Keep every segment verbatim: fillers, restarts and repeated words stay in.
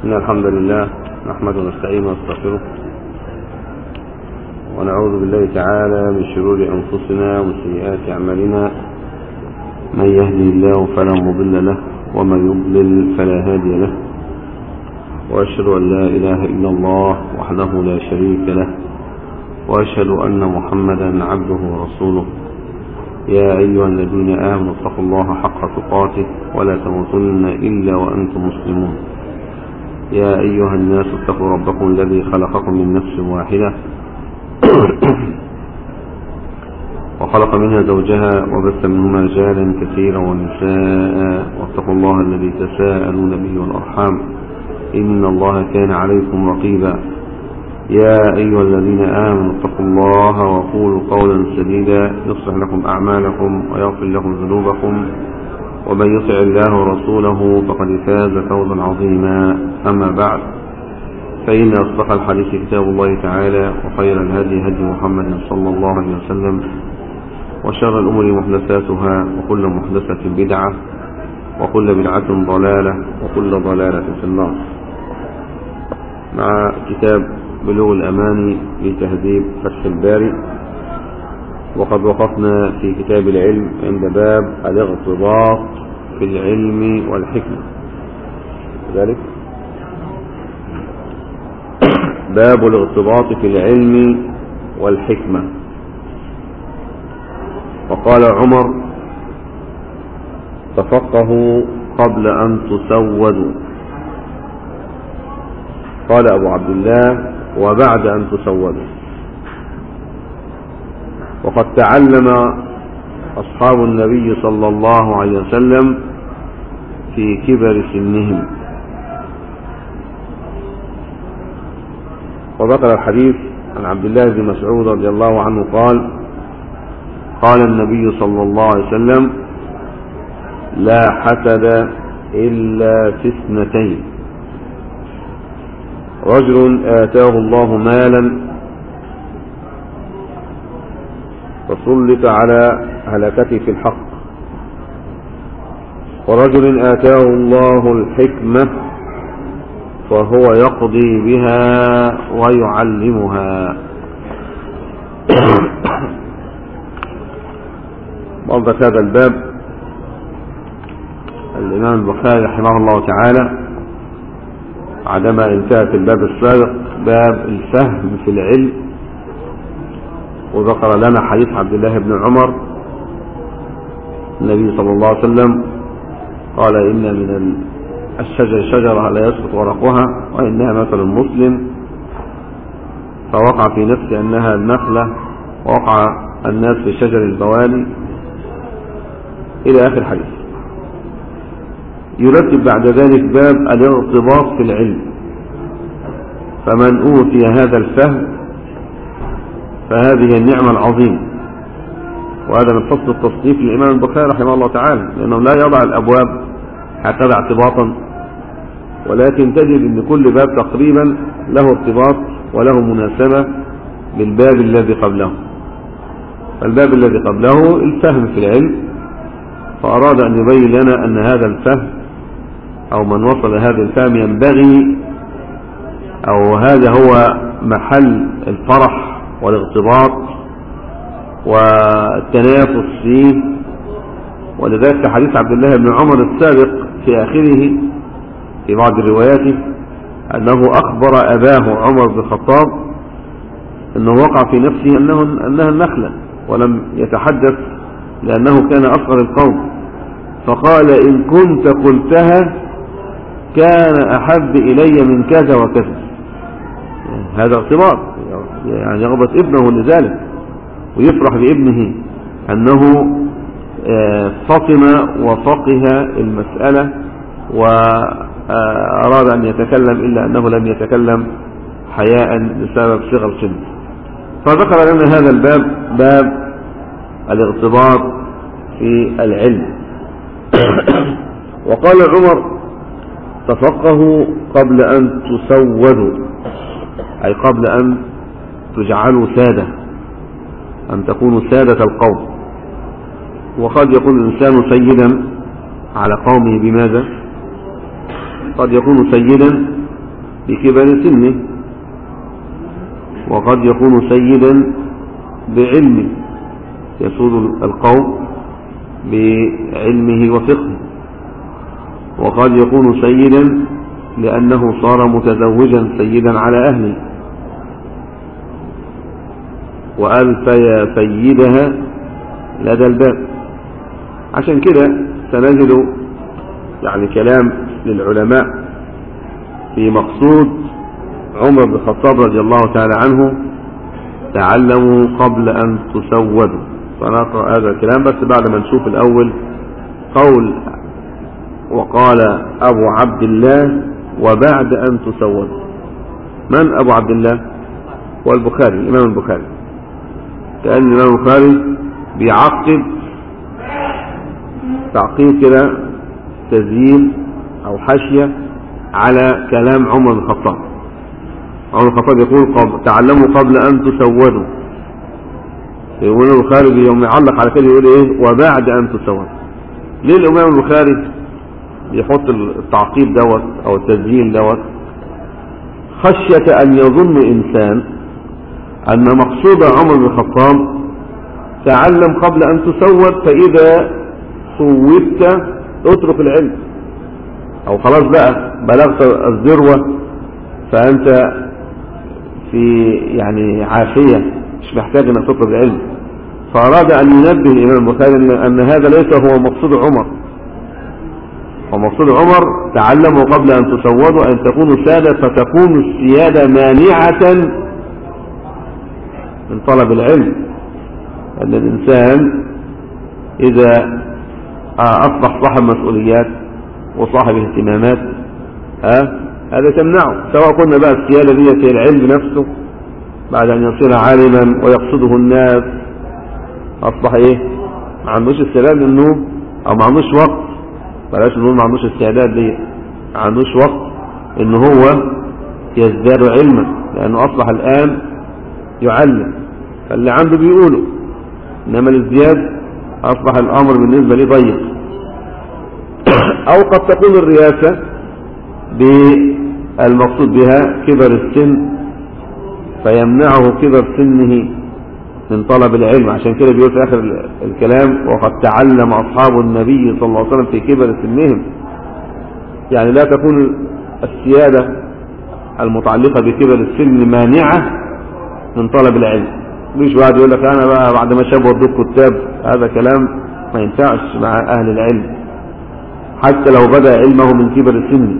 إن الحمد لله نحمده ونستعينه ونستغفره ونعوذ بالله تعالى من شرور أنفسنا ومن سيئات أعمالنا. من يهدي الله فلا مضل له ومن يضلل فلا هادي له، وأشهد أن لا إله إلا الله وحده لا شريك له، وأشهد أن محمدا عبده ورسوله. يا أيها الذين آمنوا اتقوا الله حق تقاته ولا تموتن إلا وأنتم مسلمون. يا أيها الناس اتقوا ربكم الذي خلقكم من نفس واحدة وخلق منها زوجها وبث منهما رجالا كثيرا ونساء، واتقوا الله الذي تساءلون به والأرحام إن الله كان عليكم رقيبا. يا أيها الذين آمنوا اتقوا الله وقولوا قولا سديدا يصلح لكم أعمالكم ويغفر لكم ذنوبكم، ومن يطع الله ورسوله فقد فاز فوزا عظيما. أما بعد، فإن أصدق الحديث كتاب الله تعالى، وخير الهدي هدي محمد صلى الله عليه وسلم، وشر الأمور محدثاتها، وكل محدثة بدعة، وكل بدعة ضلالة، وكل ضلالة في النار. مع كتاب بلوغ الأماني لتهذيب فتح الباري، وقد وقفنا في كتاب العلم عند باب الاغتباط في العلم والحكمة. ذلك باب الاغتباط في العلم والحكمة. وقال عمر: تفقهوا قبل أن تسودوا. قال أبو عبد الله: وبعد أن تسودوا. وقد تعلم أصحاب النبي صلى الله عليه وسلم في كبر سنهم. وذكر الحديث عن عبد الله بن مسعود رضي الله عنه قال: قال النبي صلى الله عليه وسلم: لا حسد إلا في اثنتين: رجل آتاه الله مالا فسلط على هلكته في الحق، ورجل آتاه الله الحكمة فهو يقضي بها ويعلمها. وضع هذا الباب الإمام البخاري رحمه الله تعالى بعدما انتهت الباب السابق باب الفهم في العلم، وذكر لنا حديث عبد الله بن عمر النبي صلى الله عليه وسلم قال: إن من الشجر شجرة لا يسقط ورقها وإنها مثل المسلم، فوقع في نفسي أنها النخلة، ووقع الناس في شجر البواني، إلى آخر الحديث. يرتب بعد ذلك باب الارتباط في العلم. فمن أوتي هذا الفهم فهذه النعمة العظيمة. وهذا من فصل التصنيف للإمام البخاري رحمه الله تعالى، لأنه لا يضع الأبواب هكذا اعتباطا، ولكن تجد أن كل باب تقريبا له ارتباط وله مناسبة بالباب الذي قبله. فالباب الذي قبله الفهم في العلم، فأراد أن يبين لنا أن هذا الفهم أو من وصل هذا الفهم ينبغي، أو هذا هو محل الفرح والاغتباط والتنافس فيه. ولذلك حديث عبد الله بن عمر السابق في آخره في بعض الروايات أنه أخبر أباه عمر بن الخطاب أنه وقع في نفسه أنه أنها النخلة، ولم يتحدث لأنه كان أصغر القوم، فقال: إن كنت قلتها كان أحب إلي من كذا وكذا. هذا ارتباط، يعني يغبط ابنه لذلك ويفرح بابنه أنه فطن وفقه المسألة وأراد أن يتكلم، إلا أنه لم يتكلم حياء بسبب صغر سنه. فذكر لنا هذا الباب باب الارتباط في العلم. وقال عمر: تفقهوا قبل أن تسودوا، أي قبل أن تجعلوا سادة، أن تكونوا سادة القوم. وقد يكون الإنسان سيدا على قومه بماذا؟ قد يكون سيدا بكبر سنه، وقد يكون سيدا بعلمه يسود القوم بعلمه وفقهه، وقد يكون سيدا لأنه صار متزوجا سيدا على أهله، وألفي سيدها لدى الباب. عشان كده سنجد يعني كلام للعلماء في مقصود عمر بن الخطاب رضي الله تعالى عنه: تعلموا قبل أن تسودوا. فنقرأ هذا الكلام بس بعد ما نشوف الأول قول وقال أبو عبد الله وبعد أن تسودوا. من أبو عبد الله؟ والبخاري، الإمام البخاري. كأن الإمام البخاري بيعقب تعقيب كده تزيين أو حاشية على كلام عمر بن الخطاب. عمر بن الخطاب يقول قبل تعلموا قبل أن تسودوا. يقول البخاري يوم يعلق على كده يقول إيه؟ وبعد أن تسودوا. ليه الإمام البخاري يحط التعقيب دوت أو التزيين دوت؟ خشية أن يظن إنسان أن مقصود عمر بن الخطاب تعلم قبل أن تسود، فإذا سودت اترك العلم، أو خلاص بقى بلغت الذروة فأنت في يعني عافية مش محتاج أن تطلب العلم. فأراد أن ينبه الإمام البخاري أن هذا ليس هو مقصود عمر. ومقصود عمر تعلموا قبل أن تسودوا أن تكونوا سادة، فتكون السيادة مانعة من طلب العلم. أن الإنسان إذا أصبح صاحب مسؤوليات وصاحب اهتمامات أه؟ هذا تمنعه، سواء كنا بقى السيادة دي هي العلم نفسه بعد أن يصير عالما ويقصده الناس، أصبح إيه؟ ما عندوش استعداد إنه أو ما عندوش وقت، بلاش نقول ما عندوش استعداد دي، ما عندوش وقت إن هو يزداد علما، لأنه أصبح الآن يعلم فاللي عنده بيقوله، إنما الازدياد أصبح الأمر بالنسبة لي ضيق. أو قد تكون الرياسة بالمقصود بها كبر السن، فيمنعه كبر سنه من طلب العلم. عشان كده بيقول في آخر الكلام: وقد تعلم أصحاب النبي صلى الله عليه وسلم في كبر سنهم. يعني لا تكون السيادة المتعلقة بكبر السن مانعة من طلب العلم. مش واحد يقول لك أنا بقى بعد ما شاب ودوك كتاب، هذا كلام ما ينفعش مع أهل العلم حتى لو بدأ علمه من كبر السن.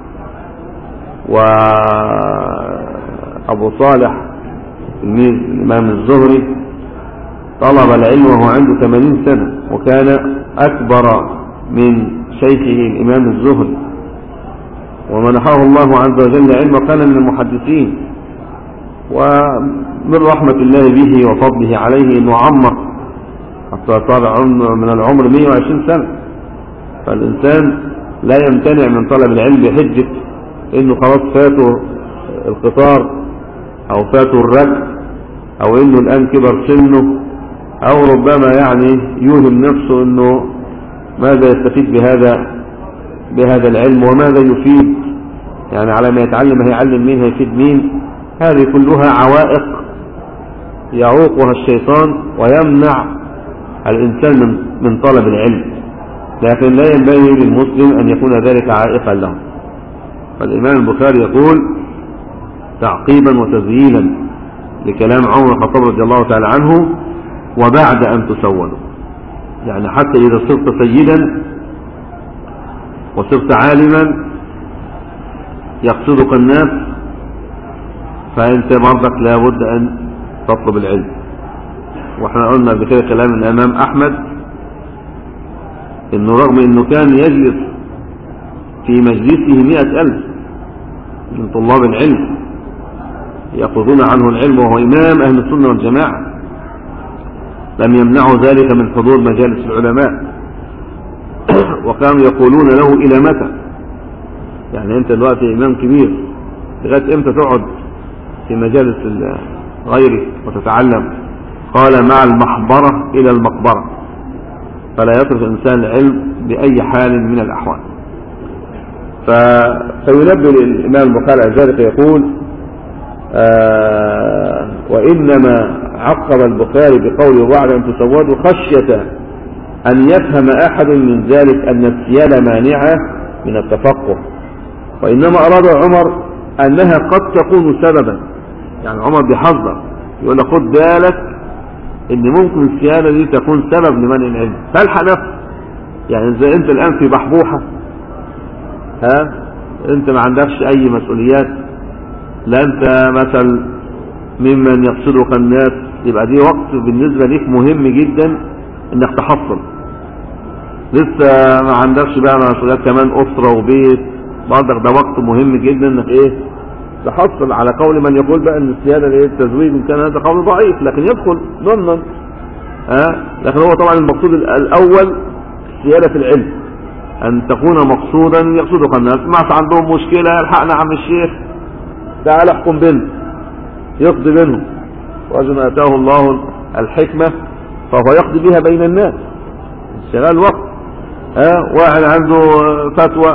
وأبو صالح تلميذ الإمام الزهري طلب العلم وهو عنده ثمانين سنة، وكان أكبر من شيخه الإمام الزهري، ومنحه الله عز وجل علم وكان من المحدثين. ومن رحمة الله به وفضله عليه أنه عمر حتى صار من العمر مئة وعشرين سنة. فالإنسان لا يمتنع من طلب العلم بحجة أنه خلاص فاته القطار أو فاته الركب أو أنه الآن كبر سنه، أو ربما يعني يوهم نفسه أنه ماذا يستفيد بهذا بهذا العلم وماذا يفيد، يعني على ما يتعلم هيعلم مين هيفيد مين. هذه كلها عوائق يعوقها الشيطان ويمنع الإنسان من, من طلب العلم، لكن لا ينبغي للمسلم أن يكون ذلك عائقا له. فالإمام البخاري يقول تعقيبا وتزييلا لكلام عمر بن الخطاب رضي الله تعالى عنه: وبعد أن تسودوا. يعني حتى إذا صرت سيدا وصرت عالما يقصدك الناس، فأنت برضك لابد أن تطلب العلم. واحنا قلنا بكده كلام الإمام أحمد إنه رغم إنه كان يجلس في مجلسه مئة ألف من طلاب العلم يأخذون عنه العلم وهو إمام أهل السنة والجماعة، لم يمنعوا ذلك من حضور مجالس العلماء. وكانوا يقولون له: إلى متى؟ يعني أنت دلوقتي إمام كبير، لغاية إمتى تقعد في مجالس غيرك وتتعلم؟ قال: مع المحبرة إلى المقبرة. فلا يترك الإنسان العلم بأي حال من الأحوال. فينبه الإمام البخاري على ذلك يقول آه وإنما عقب البخاري بقوله بعد أن تسودوا خشية أن يفهم أحد من ذلك أن السيادة مانعة من التفقه، وإنما أراد عمر أنها قد تكون سببا. يعني عمر بيحذر يقول لك خد بالك إن ممكن السيادة دي تكون سبب لمنع العلم، فالحق نفسك. يعني زي أنت الآن في بحبوحة، ها أنت ما عندكش أي مسؤوليات، لا أنت مثلا ممن يقصدك الناس، يبقى دي وقت بالنسبة ليك مهم جدا انك تحصل. لسه ما عندكش بقى مسؤوليات كمان اسرة وبيت، برضك ده وقت مهم جدا انك ايه تحصل، على قول من يقول بقى ان السيادة ايه التزويج، ان كان هذا قول ضعيف لكن يدخل ضمنا. ها لكن هو طبعا المقصود الاول السيادة في العلم، ان تكون مقصودا يقصدك الناس. ما عندهم مشكلة الحقنا عم الشيخ تعال احكم بينهم، يقضي بينهم، رجل اتاه الله الحكمة فهو يقضي بها بين الناس، شغال وقت. ها واحد عنده فتوى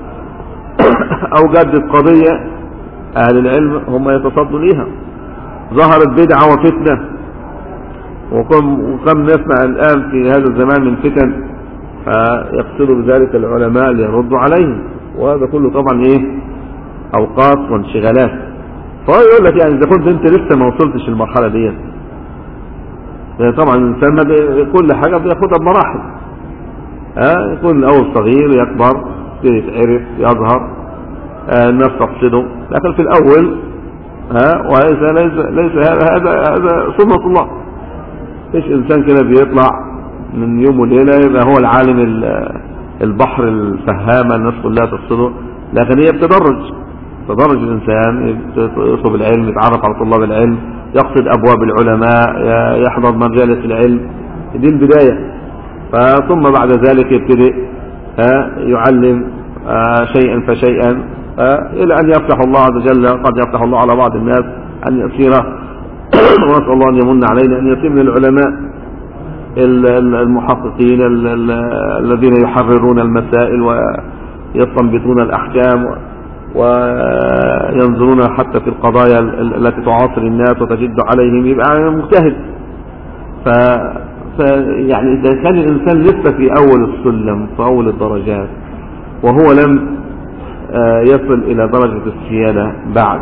او جدد قضية، اهل العلم هم يتصدوا ليها. ظهرت بدعة وفتنة، وكم, وكم نسمع الان في هذا الزمان من فتن، فيقصدوا بذلك العلماء ليردوا عليهم، وهذا كله طبعا ايه اوقات وانشغالات. فهو يقول لك يعني اذا كنت انت لسه ما وصلتش المرحلة دي، يعني طبعا الانسان كل حاجة بياخدها بمراحل. ها يكون الاول صغير يكبر يتعرف يظهر، آه الناس تقصده، لكن في الاول ها وهذا ليس ليس هذا هذا هذا سنة الله. فيش انسان كده بيطلع من يوم وليلة يبقى هو العالم البحر الفهامة الناس كلها تقصده، لكن هي بتدرج تدرج الانسان، يطلب العلم، يتعرف على طلاب العلم، يقصد ابواب العلماء، يحضر مجالس العلم، دي البداية. ثم بعد ذلك يبتدئ يعلم شيئا فشيئا الى ان يفتح الله عز وجل، قد يفتح الله على بعض الناس ان يصير ونسأل الله ان يمن علينا ان يصير من العلماء المحققين الذين يحررون المسائل ويستنبطون الاحكام وينظرون حتى في القضايا التي تعاصر الناس وتجد عليهم، يبقى مجتهد. ف... ف يعني إذا كان الإنسان لسه في أول السلم في أول الدرجات وهو لم يصل إلى درجة السيادة بعد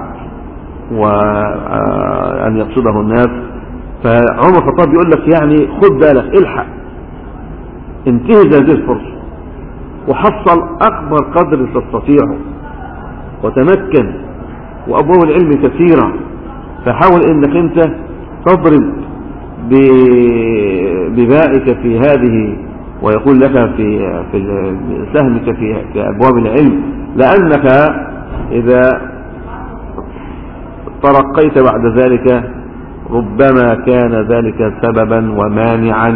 وأن يقصده الناس، فعمر الخطاب بيقول لك يعني خد بالك، الحق انتهز هذه الفرصة وحصل أكبر قدر تستطيعه وتمكن، وأبواب العلم كثيرة، فحاول انك انت تضرب ببائك في هذه، ويقول لك في في سهمك في في ابواب العلم، لانك اذا ترقيت بعد ذلك ربما كان ذلك سببا ومانعا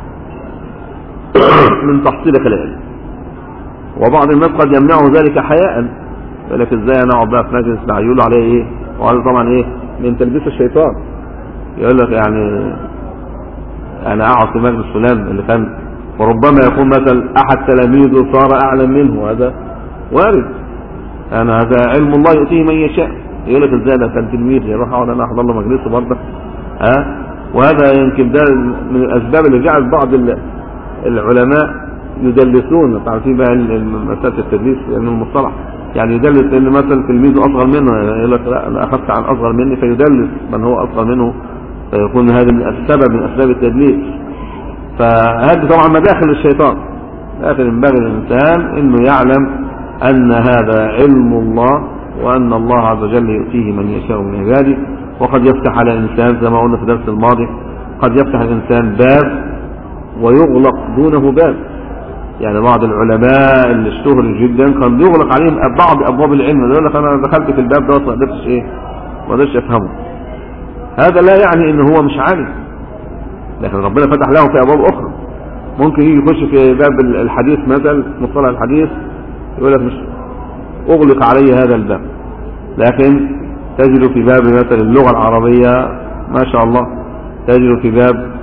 من تحصيلك العلم. وبعض الناس قد يمنعه ذلك حياء، يقول لك ازاي انا اقعد بقى في مجلس ده، يقولوا عليه ايه، وهذا طبعا ايه من تلبيس الشيطان. يقول لك يعني انا اقعد في مجلس فلان اللي كان، وربما يكون مثلا احد تلاميذه صار اعلم منه، هذا وارد، انا هذا علم الله يؤتيه من يشاء. يقول لك ازاي ده كان تلميذ يروح اقعد انا احضر له مجلسه برضه، ها وهذا يمكن ده من الاسباب اللي جعل بعض العلماء يدلسون. تعرفين بقى مساله التدليس لانه المصطلح يعني يدلس ان مثلا تلميذه اصغر منه، يقول لك لا انا اخذت عن اصغر مني، فيدلس من هو اصغر منه، فيكون هذا من السبب من اسباب التدليس. فهذه طبعا مداخل الشيطان، لكن ينبغي للانسان انه يعلم ان هذا علم الله، وان الله عز وجل يؤتيه من يشاء من عباده. وقد يفتح على الانسان زي ما قلنا في الدرس الماضي، قد يفتح الانسان باب ويغلق دونه باب. يعني بعض العلماء اللي اشتهروا جدا كان بيغلق عليهم بعض ابواب العلم، يقول لك انا دخلت في الباب ده ما قدرتش ايه ما قدرتش افهمه. هذا لا يعني ان هو مش عالم، لكن ربنا فتح له في ابواب اخرى. ممكن يجي يخش في باب الحديث مثلا، مصطلح الحديث، يقول لك مش اغلق علي هذا الباب، لكن تجد في باب مثلا اللغة العربية ما شاء الله، تجد في باب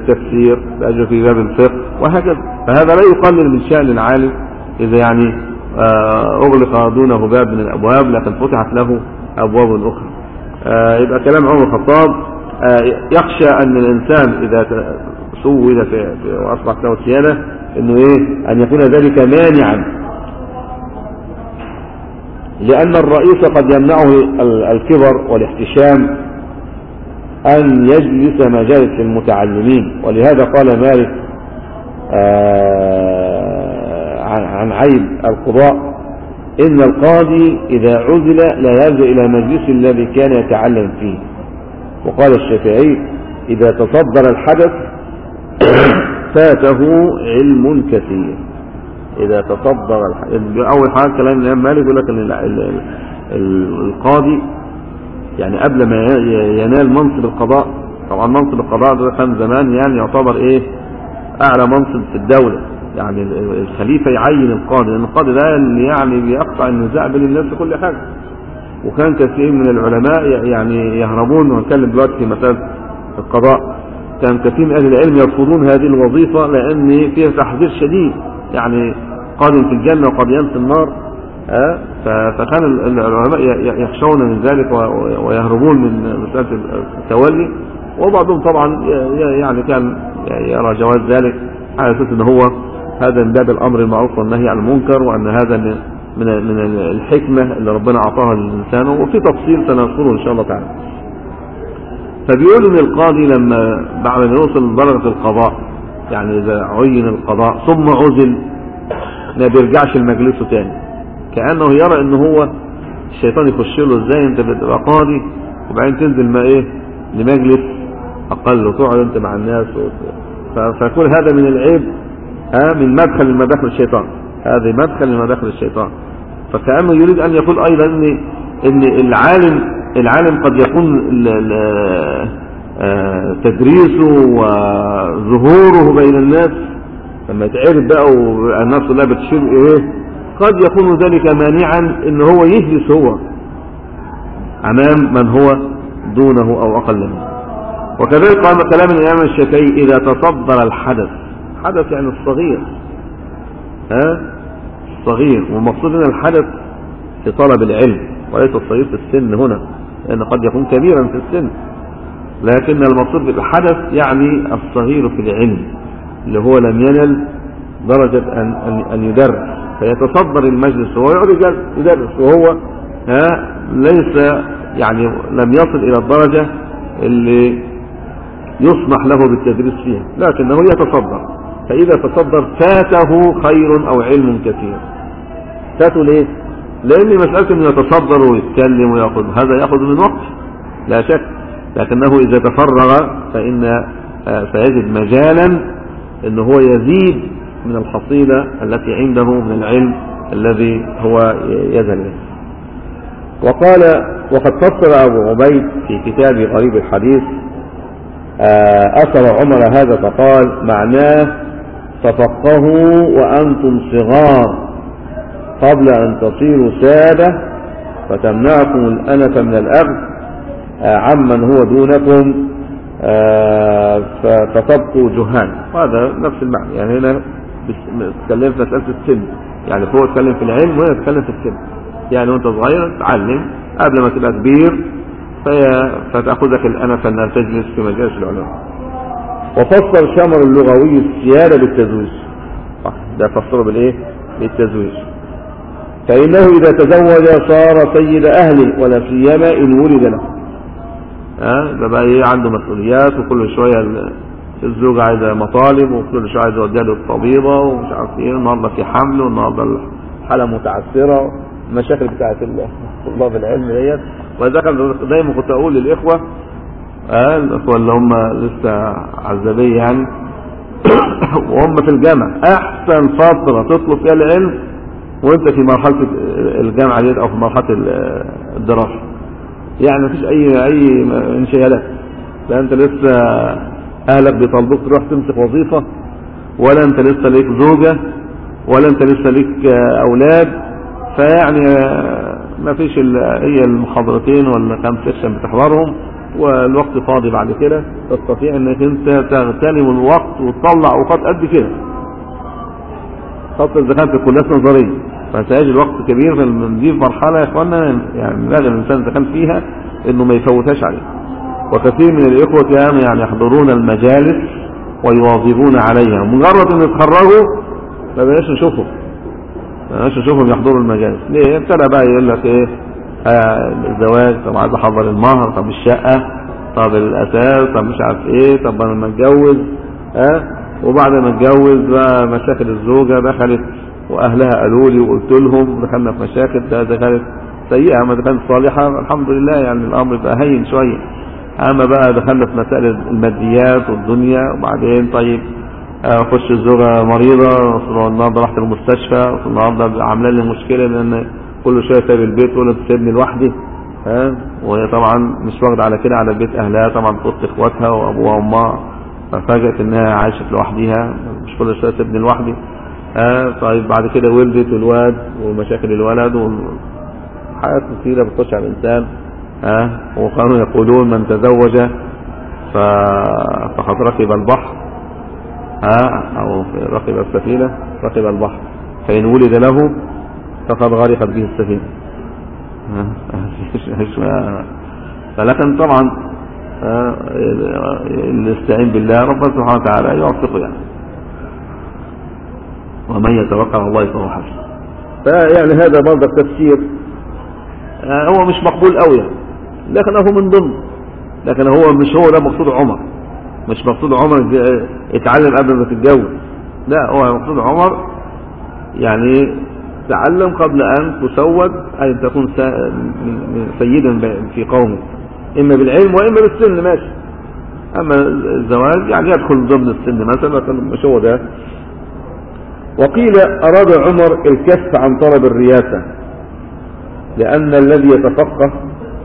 التفسير، تجد في باب الفقه، وهكذا. فهذا لا يقلل من شأن العالم إذا يعني أغلق دونه باب من الأبواب لكن فتحت له أبواب أخرى. يبقى كلام عمر الخطاب يخشى أن الإنسان إذا سود وأصبحت له سيادة أنه إيه أن يكون ذلك مانعا، لأن الرئيس قد يمنعه الكبر والاحتشام أن يجلس مجالس المتعلمين. ولهذا قال مالك عن عيب القضاء إن القاضي إذا عزل لا يرجع إلى مجلس الذي كان يتعلم فيه. وقال الشافعي إذا تصدر الحدث فاته علم كثير. إذا تصدر الحدث أول حاجة كلام الإمام مالك يقول لك أن القاضي يعني قبل ما ينال منصب القضاء، طبعا منصب القضاء ده كان زمان يعني يعتبر إيه أعلى منصب في الدولة، يعني الخليفة يعين القاضي، لأن القاضي ده اللي يعني بيقطع النزاع بين الناس في كل حاجة. وكان كثير من العلماء يعني يهربون، ونتكلم دلوقتي في مسألة القضاء، كان كثير من أهل العلم يرفضون هذه الوظيفة لأن فيها تحذير شديد، يعني قاضي في الجنة وقاضيان في النار. فكان العلماء يخشون من ذلك ويهربون من مسألة التولي، وبعضهم طبعا يعني كان يرى جواز ذلك على أساس أن هو هذا من باب الأمر المعروف والنهي عن المنكر، وأن هذا من من الحكمة اللي ربنا أعطاها للإنسان، وفي تفصيل سنذكره إن شاء الله تعالى. فبيقول إن القاضي لما بعد ما يوصل لدرجة القضاء، يعني إذا عين القضاء ثم عزل ما بيرجعش لمجلسه تاني، كأنه يرى إن هو الشيطان يخش له إزاي أنت بتبقى قاضي وبعدين تنزل ما إيه لمجلس أقل وتقعد أنت مع الناس، فكل هذا من العيب، ها من مدخل من مداخل الشيطان، هذا مدخل من مداخل الشيطان. فكأنه يريد أن يقول أيضا إن إن العالم العالم قد يكون تدريسه وظهوره بين الناس لما يتعرف بقى والناس كلها بتشير إيه، قد يكون ذلك مانعا إن هو يجلس هو أمام من هو دونه أو أقل منه. وكذلك قال كلام الإمام الشافعي إذا تصدر الحدث، حدث يعني الصغير، ها الصغير، والمقصود من الحدث في طلب العلم وليس الصغير في السن هنا، لأن قد يكون كبيرا في السن، لكن المقصود بالحدث يعني الصغير في العلم اللي هو لم ينل درجة أن, أن, أن يدرس، فيتصدر المجلس وهو يقعد يدرس وهو ها ليس يعني لم يصل إلى الدرجة اللي يسمح له بالتدريس فيها، لكنه يتصدر. فإذا تصدر فاته خير أو علم كثير. فاته ليه؟ لأن مسألة أنه يتصدر ويتكلم ويأخذ هذا يأخذ من وقت لا شك، لكنه إذا تفرغ فإن سيجد مجالا أنه هو يزيد من الحصيلة التي عنده من العلم الذي هو يذهل له. وقال وقد فسر أبو عبيد في كتاب غريب الحديث أثر عمر هذا فقال معناه تفقهوا وأنتم صغار قبل أن تصيروا سادة فتمنعكم الأنف من الأخذ عمن هو دونكم فتبقوا جهال. وهذا نفس المعنى، يعني هنا تتكلم في مسألة السن، يعني هو يتكلم في العلم وهنا يتكلم في السن، يعني وانت صغير تعلم قبل ما تبقى كبير فتأخذك الأنف أن تجلس في مجالس العلماء. وفسر شمر اللغوي السيادة بالتزويج، ده فسره بالإيه؟ بالتزويج. فإنه إذا تزوج صار سيد أهله ولا سيما إن ولد له. ها ده بقى إيه عنده مسؤوليات، وكل شوية الزوجة عايزة مطالب، وكل شوية عايزة يوديها للطبيبة ومش عارف إيه، النهارده في حمل والنهارده الحالة متعثرة، المشاكل بتاعت طلاب العلم ديت. ولذلك دايما كنت أقول للإخوة اه الإخوة اللي هم لسه عزبية يعني وهم في الجامعة، أحسن فترة تطلب فيها العلم وانت في مرحلة الجامعة ديت أو في مرحلة الدراسة، يعني مفيش أي أي انشغالات، لا أنت لسه أهلك بيطالبوك تروح تمسك وظيفة، ولا أنت لسه ليك زوجة، ولا أنت لسه ليك أولاد، فيعني ما فيش هي المحاضرتين ولا كام سيكشن بتحضرهم والوقت فاضي بعد كده، تستطيع انك انت تغتنم الوقت وتطلع اوقات قد كده، خاصة اذا كانت الكليات نظرية. فسيجد وقت كبير. فدي مرحلة يا إخوانا يعني لازم الإنسان إذا كان فيها إنه ما يفوتهاش عليه. وكثير من الإخوة يعني يحضرون المجالس ويواظبون عليها، مجرد أن يتخرجوا ما بقاش نشوفهم ما بقاش نشوفهم يحضروا المجالس. ليه؟ ابتدى بقى يقول لك إيه الزواج، طب عايز أحضر المهر، طب الشقة، طب الأساس، طب مش عارف إيه، طب أنا لما أتجوز ها. وبعد ما اتجوز بقى مشاكل الزوجة دخلت وأهلها قالوا لي وقلت لهم، دخلنا في مشاكل، ده دخلت سيئة ما كانت صالحة الحمد لله يعني الأمر بقى هين شوية. أما بقى دخلنا في مسائل الماديات والدنيا، وبعدين طيب أخش الزوجة مريضة، النهارده رحت المستشفى، النهارده عاملة لي مشكلة لأن كل شوية سايب البيت ولا تسيبني لوحدي ها. وهي طبعا مش واخدة على كده على بيت أهلها، طبعا في وسط إخواتها وأبوها وأمها، ففاجأت إنها عايشة لوحدها، مش كل شوية تسيبني لوحدي ها. طيب بعد كده ولدت الواد ومشاكل الولد وحاجات كثيرة بتخش على الإنسان ها. وكانوا يقولون من تزوج فقد ركب البحر ها، او ركب السفينة ركب البحر، فإن ولد له فقد غرقت به السفينة. فلكن طبعا الاستعين بالله ربنا سبحانه وتعالى يوفقه يعني، ومن يتوكل على الله فهو حسبه. فيعني هذا برضه التفسير هو مش مقبول قوي يعني، لكنه من ضمن، لكن هو مش هو ده مقصود عمر، مش مقصود عمر اتعلم قبل ما تتجوز، لا هو مقصود عمر يعني تعلم قبل ان تسود، اي تكون سيدا في قومك، اما بالعلم واما بالسن ماشي. اما الزواج يعني يدخل ضمن السن مثلا، مش هو ده. وقيل اراد عمر الكف عن طلب الرياسة، لان الذي يتفقه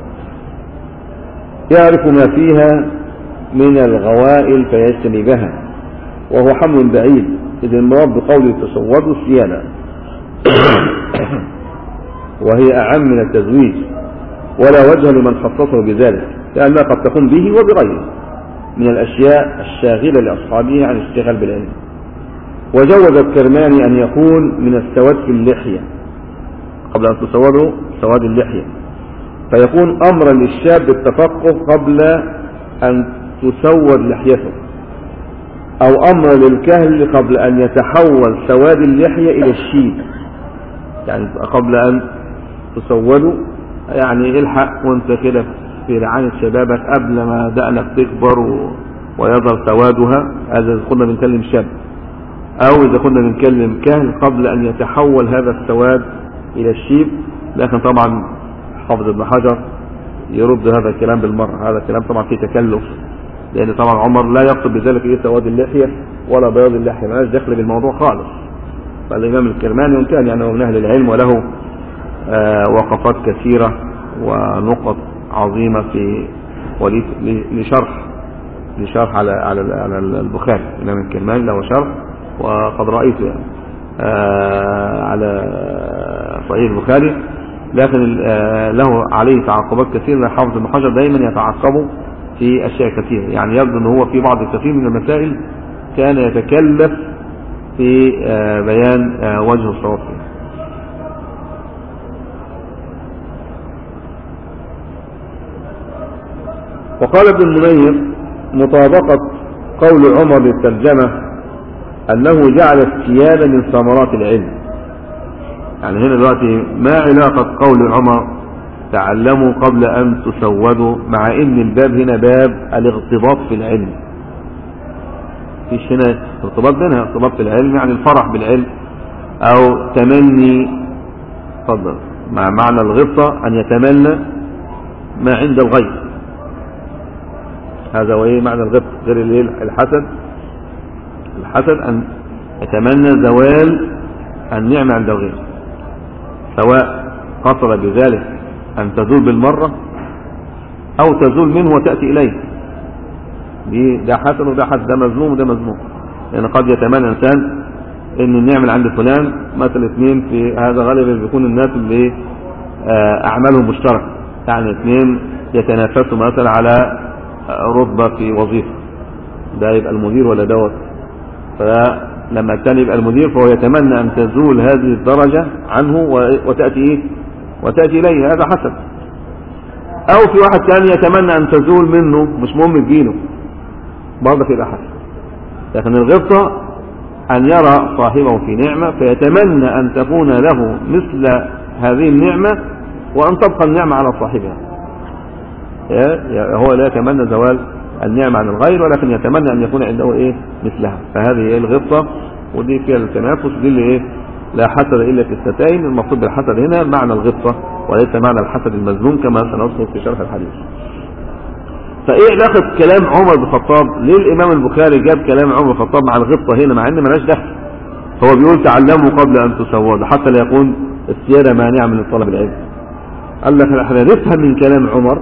يعرف ما فيها من الغوائل فيجتنبها، وهو حمل بعيد، إذ المراد بقوله تسودوا السيادة وهي أعم من التزويج، ولا وجه لمن خصصه بذلك، لأنها قد تكون به وبغيره من الأشياء الشاغلة لأصحابه عن الاشتغال بالعلم. وجوز الكرماني أن يكون من السواد في اللحية قبل أن تسودوا سواد اللحية، فيكون أمرا للشاب التفقه قبل أن تسود لحيته، أو أمر للكهل قبل أن يتحول سواد اللحية إلى الشيب، يعني قبل أن تسودوا يعني الحق وانت كده في رعاية شبابك قبل ما دقنك تكبر ويظهر سوادها. هذا إذا كنا بنكلم شاب، أو إذا كنا بنكلم كهل قبل أن يتحول هذا السواد إلى الشيب. لكن طبعا حافظ ابن حجر يرد هذا الكلام بالمرة، هذا الكلام طبعا فيه تكلف، لأن طبعا عمر لا يقصد بذلك إيه سواد اللحية ولا بياض اللحية، ما لهاش دخل بالموضوع خالص. فالإمام الكرماني وإن كان يعني من أهل العلم وله آه وقفات كثيرة ونقط عظيمة في لشرح لشرح على على على البخاري. الإمام الكرماني له شرح وقد رأيته يعني آه على صحيح البخاري، لكن آه له عليه تعقبات كثيرة. حافظ ابن حجر دايما يتعقبه في أشياء كثيرة، يعني يبدو أن هو في بعض الكثير من المسائل كان يتكلف في آه بيان آه وجه الصواب. وقال ابن المنير مطابقة قول عمر للترجمة أنه جعل السيادة من ثمرات العلم. يعني هنا دلوقتي ما علاقة قول عمر تعلموا قبل أن تسودوا مع إن الباب هنا باب الاغتباط في العلم؟ فيش هنا ارتباط بينها، ارتباط في العلم يعني الفرح بالعلم أو تمني، فضل مع معنى الغبطة أن يتمنى ما عند الغير، هذا وإيه معنى الغبطة غير الحسد. الحسد أن يتمنى زوال النعمة عند الغير، سواء قصد بذلك أن تزول بالمرة أو تزول منه وتأتي إليه. دي ده حسن وده حسن، ده مذموم وده مذموم. لأن يعني قد يتمنى إنسان إن النعمة عند فلان مثل اثنين، في هذا غالبا بيكون الناس اللي أعمالهم مشتركة، يعني اثنين يتنافسوا مثلا على رتبة في وظيفة، ده يبقى المدير ولا دوت، لما الثاني يبقى المدير فهو يتمنى أن تزول هذه الدرجة عنه وتأتي إيه؟ وتأتي إليه، هذا حسد. أو في واحد ثاني يتمنى أن تزول منه، مش مهم تجيله، برضه يبقى حسد. لكن الغبطة أن يرى صاحبه في نعمة فيتمنى أن تكون له مثل هذه النعمة وأن تبقى النعمة على صاحبها. هو لا يتمنى زوال النعمة عن الغير، ولكن يتمنى أن يكون عنده إيه مثلها. فهذه هي الغبطة، ودي فيها التنافس، دي اللي إيه لا حسد إلا في الستين. المقصود بالحسد هنا معنى الغبطة وليس معنى الحسد المذموم كما سنذكر في شرح الحديث. فإيه علاقة كلام عمر بن الخطاب؟ ليه الإمام البخاري جاب كلام عمر بن الخطاب مع الغبطة هنا، مع إن ملاش دخل؟ هو بيقول تعلموا قبل أن تسودوا حتى لا يكون السيادة مانعة من طلب العلم. قال لك احنا نفهم من كلام عمر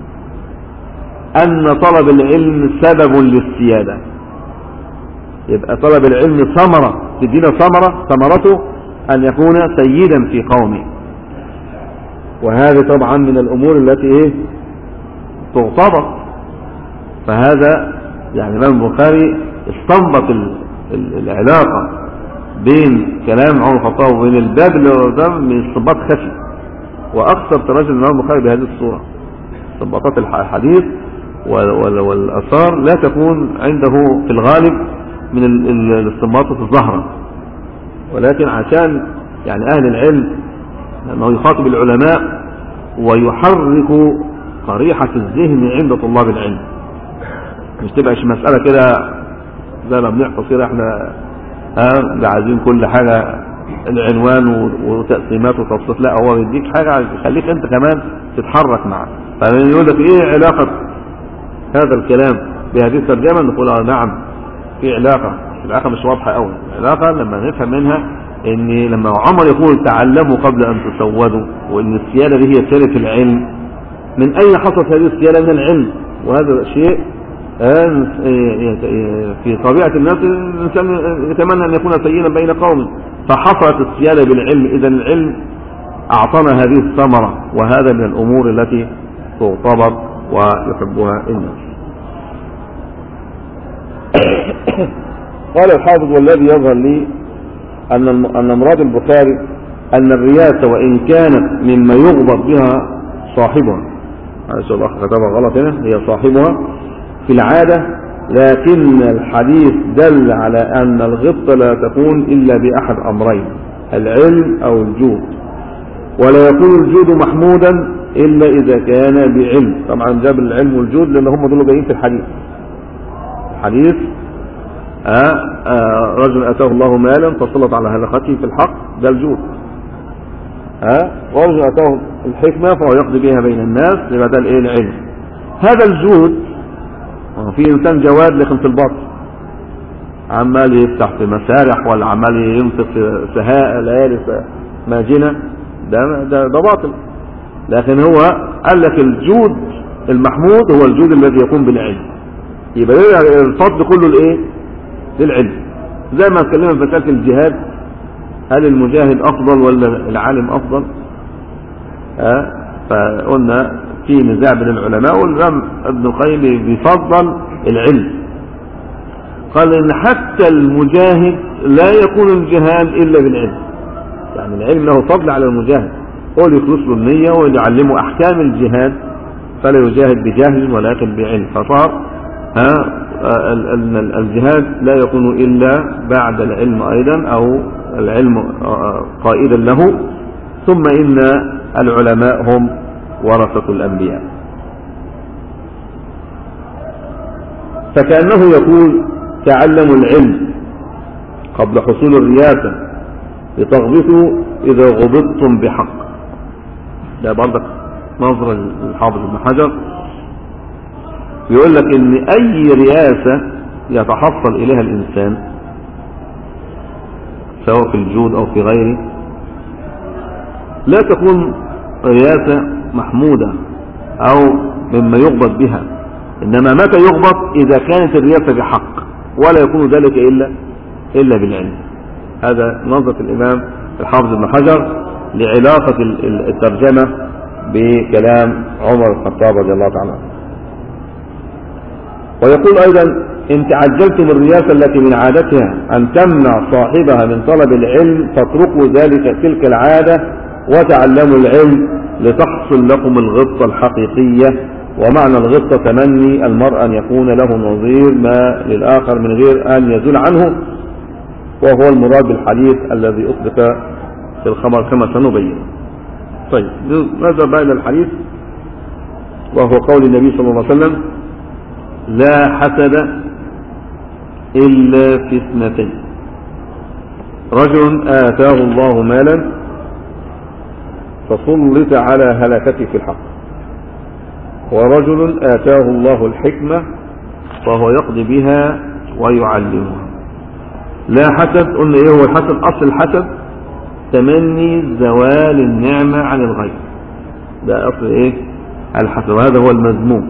أن طلب العلم سبب للسيادة، يبقى طلب العلم ثمرة تدينا ثمرة، ثمرته أن يكون سيدا في قومه. وهذا طبعا من الأمور التي إيه تغتبط. فهذا يعني الإمام البخاري استنبط العلاقة بين كلام عمر بن الخطاب وبين الباب اللي قدام من استنباط خفي، وأكثر تراجم الإمام البخاري بهذه الصورة. استنباطات الحديث والآثار لا تكون عنده في الغالب من الاستنباطات الظاهرة، ولكن عشان يعني أهل العلم لأنه يخاطب العلماء ويحرك قريحة الذهن عند طلاب العلم، مش تبقاش مسألة كده زي ما بنحفظ كده احنا اه عايزين كل حاجة العنوان وتقسيمات وتبسيط، لا هو بيديك حاجة يخليك انت كمان تتحرك معه. فيقول لك ايه علاقة هذا الكلام بهذه الترجمة؟ نقول اه نعم في علاقة، العلاقة مش واضحة قوي. العلاقة لما نفهم منها ان لما عمر يقول تعلموا قبل ان تسودوا، وان السيادة دي هي سيادة العلم، من اين حصلت هذه السيادة؟ من العلم. وهذا شيء في طبيعة الناس، الإنسان يتمنى أن يكون سيدا بين قومه، فحصلت السيادة بالعلم. إذا العلم أعطانا هذه الثمرة، وهذا من الأمور التي تغتبط ويحبها الناس. قال الحافظ والذي يظهر لي أن أن مراد البخاري أن الرياسة وإن كانت مما يغبط بها صاحبها، معلش الله كتبها غلط هنا، هي صاحبها في العادة، لكن الحديث دل على أن الغبطة لا تكون إلا بأحد أمرين، العلم أو الجود، ولا يكون الجود محمودا إلا إذا كان بعلم. طبعا جاب العلم والجود لأن هم دول جايين في الحديث. الحديث آه آه رجل أتاه الله مالا فسلط على هلكته في الحق، ده الجود. آه ورجل أتاه الحكمة فهو يقضي بها بين الناس، يبقى ده الايه العلم. هذا الجود في إنسان جواد لكن في الباطن، عمال يفتح في مسارح ولا عمال ينفق في سهاء ليالي ماجنة، ده, ده, ده باطل. لكن هو قال لك الجود المحمود هو الجود الذي يكون بالعلم، يبقى الفضل كله الايه للعلم. زي ما اتكلمنا في مسألة الجهاد، هل المجاهد أفضل ولا العالم أفضل؟ أه؟ فقلنا في نزاع بين العلماء، والإمام ابن القيم بيفضل العلم. قال إن حتى المجاهد لا يكون الجهاد إلا بالعلم، يعني العلم له فضل على المجاهد، هو اللي يخلص له النية ويعلمه أحكام الجهاد، فلا يجاهد بجهل ولكن بعلم. فصار ها الجهاد لا يكون إلا بعد العلم أيضا، أو العلم قائدا له. ثم إن العلماء هم ورثة الأنبياء، فكأنه يقول تعلموا العلم قبل حصول الرياسة لتغبطوا إذا غبطتم بحق. ده برضك نظرة للحافظ ابن حجر، يقول لك إن أي رياسة يتحصل إليها الإنسان سواء في الجود أو في غيره لا تكون رياسة محمودة أو مما يغبط بها، إنما متى يغبط إذا كانت الرياسة بحق، ولا يكون ذلك إلا إلا بالعلم. هذا نظرة الإمام الحافظ ابن حجر لعلاقة الترجمة بكلام عمر بن الخطاب رضي الله تعالى عنه. ويقول أيضا إن تعجلتم الرياسة التي من عادتها أن تمنع صاحبها من طلب العلم فاتركوا ذلك تلك العادة وتعلموا العلم لتحصل لكم الغبطة الحقيقية. ومعنى الغبطة تمني المرء أن يكون له نظير ما للآخر من غير أن يزول عنه، وهو المراد بالحديث الذي أطلق في الخبر كما سنبين. طيب ماذا بعد الحديث؟ وهو قول النبي صلى الله عليه وسلم: لا حسد إلا في اثنتين: رجل آتاه الله مالا فسلط على هلكته في الحق، ورجل آتاه الله الحكمة فهو يقضي بها ويعلمها. لا حسد، قلنا ايه هو الحسد؟ اصل الحسد تمني زوال النعمة عن الغير، ده اصل ايه الحسد، وهذا هو المذموم،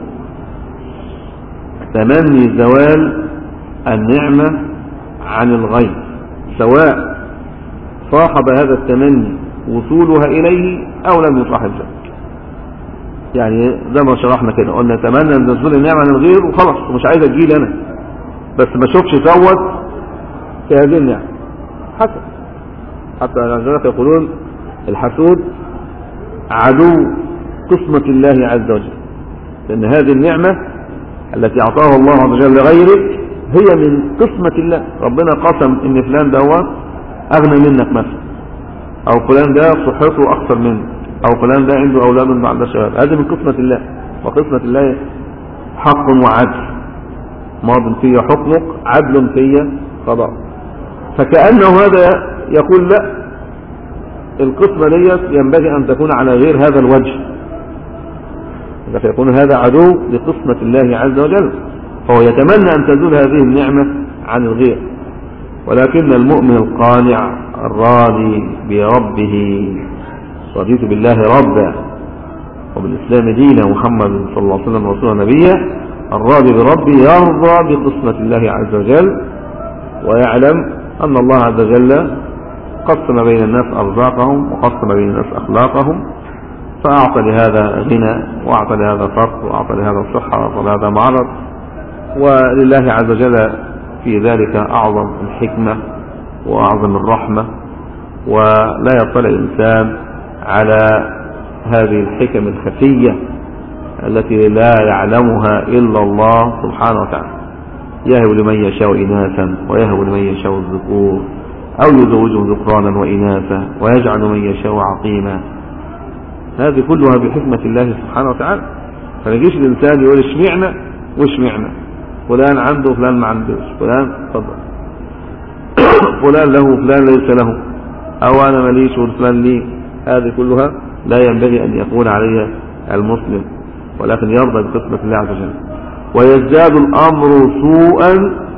تمني زوال النعمة عن الغير، سواء صاحب هذا التمني وصولها إليه أو لم يصاحب ذلك. يعني زي ما شرحنا كده، قلنا تمنى أن تزول النعمة عن الغير وخلاص ومش عايز أجيل أنا، بس ما شوفش فوت في هذه النعمة. حسد، حتى العلماء يقولون الحسود عدو قسمة الله عز وجل، لأن هذه النعمة التي أعطاها الله عز وجل لغيرك هي من قسمة الله. ربنا قسم إن فلان دوت أغنى منك مثلا، أو فلان ده صحته أكثر منك، أو فلان ده عنده أولاد بعد شباب، هذه من قسمة الله، وقسمة الله حق وعدل، ماض في حكمك عدل في قضاء. فكأنه هذا يقول لا، القسمة ديت ينبغي أن تكون على غير هذا الوجه، فيكون هذا عدو لقسمة الله عز وجل، فهو يتمنى أن تزول هذه النعمة عن الغير. ولكن المؤمن القانع الراضي بربه، رضيت بالله ربا وبالإسلام دينا محمد صلى الله عليه وسلم رسول نبيا، الراضي بربه يرضى بقسمة الله عز وجل، ويعلم أن الله عز وجل قسم بين الناس أرزاقهم وقسم بين الناس أخلاقهم، فأعطى لهذا غنى وأعطى لهذا فقر وأعطى لهذا صحة وأعطى لهذا مرض، ولله عز وجل في ذلك أعظم الحكمة وأعظم الرحمة. ولا يطلع الإنسان على هذه الحكم الخفية التي لا يعلمها إلا الله سبحانه وتعالى. يهب لمن يشاء إناثا ويهب لمن يشاء الذكور أو يزوجهم ذكرانا وإناثا ويجعل من يشاء عقيما. هذه كلها بحكمة الله سبحانه وتعالى. فنجيش الإنسان يقول اشمعنا واشمعنا، فلان عنده فلان ما عندوش، فلان تفضل فلان له فلان ليس له، أو أنا ماليش وفلان لي. هذه كلها لا ينبغي أن يكون عليها المسلم، ولكن يرضى بقسمة الله عز وجل. ويزداد الأمر سوءا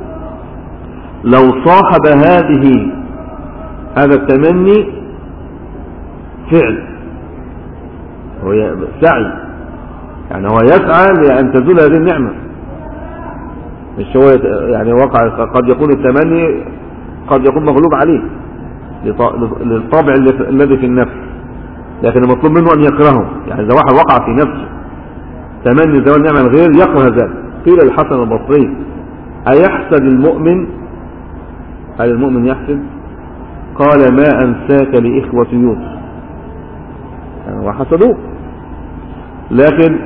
لو صاحب هذه هذا التمني فعل، هو سعي، يعني هو يسعى لأن تزول هذه النعمة، مش هو يعني وقع. قد يكون التمني قد يكون مغلوب عليه للطابع الذي في النفس، لكن المطلوب منه أن يكرهه. يعني إذا واحد وقع في نفسه تمني زوال النعمة الغير يكره ذلك. قيل الحسن البصري: أيحسد المؤمن؟ هل المؤمن يحسد؟ قال: ما أنساك لإخوة يوسف، يعني وحسدوه. لكن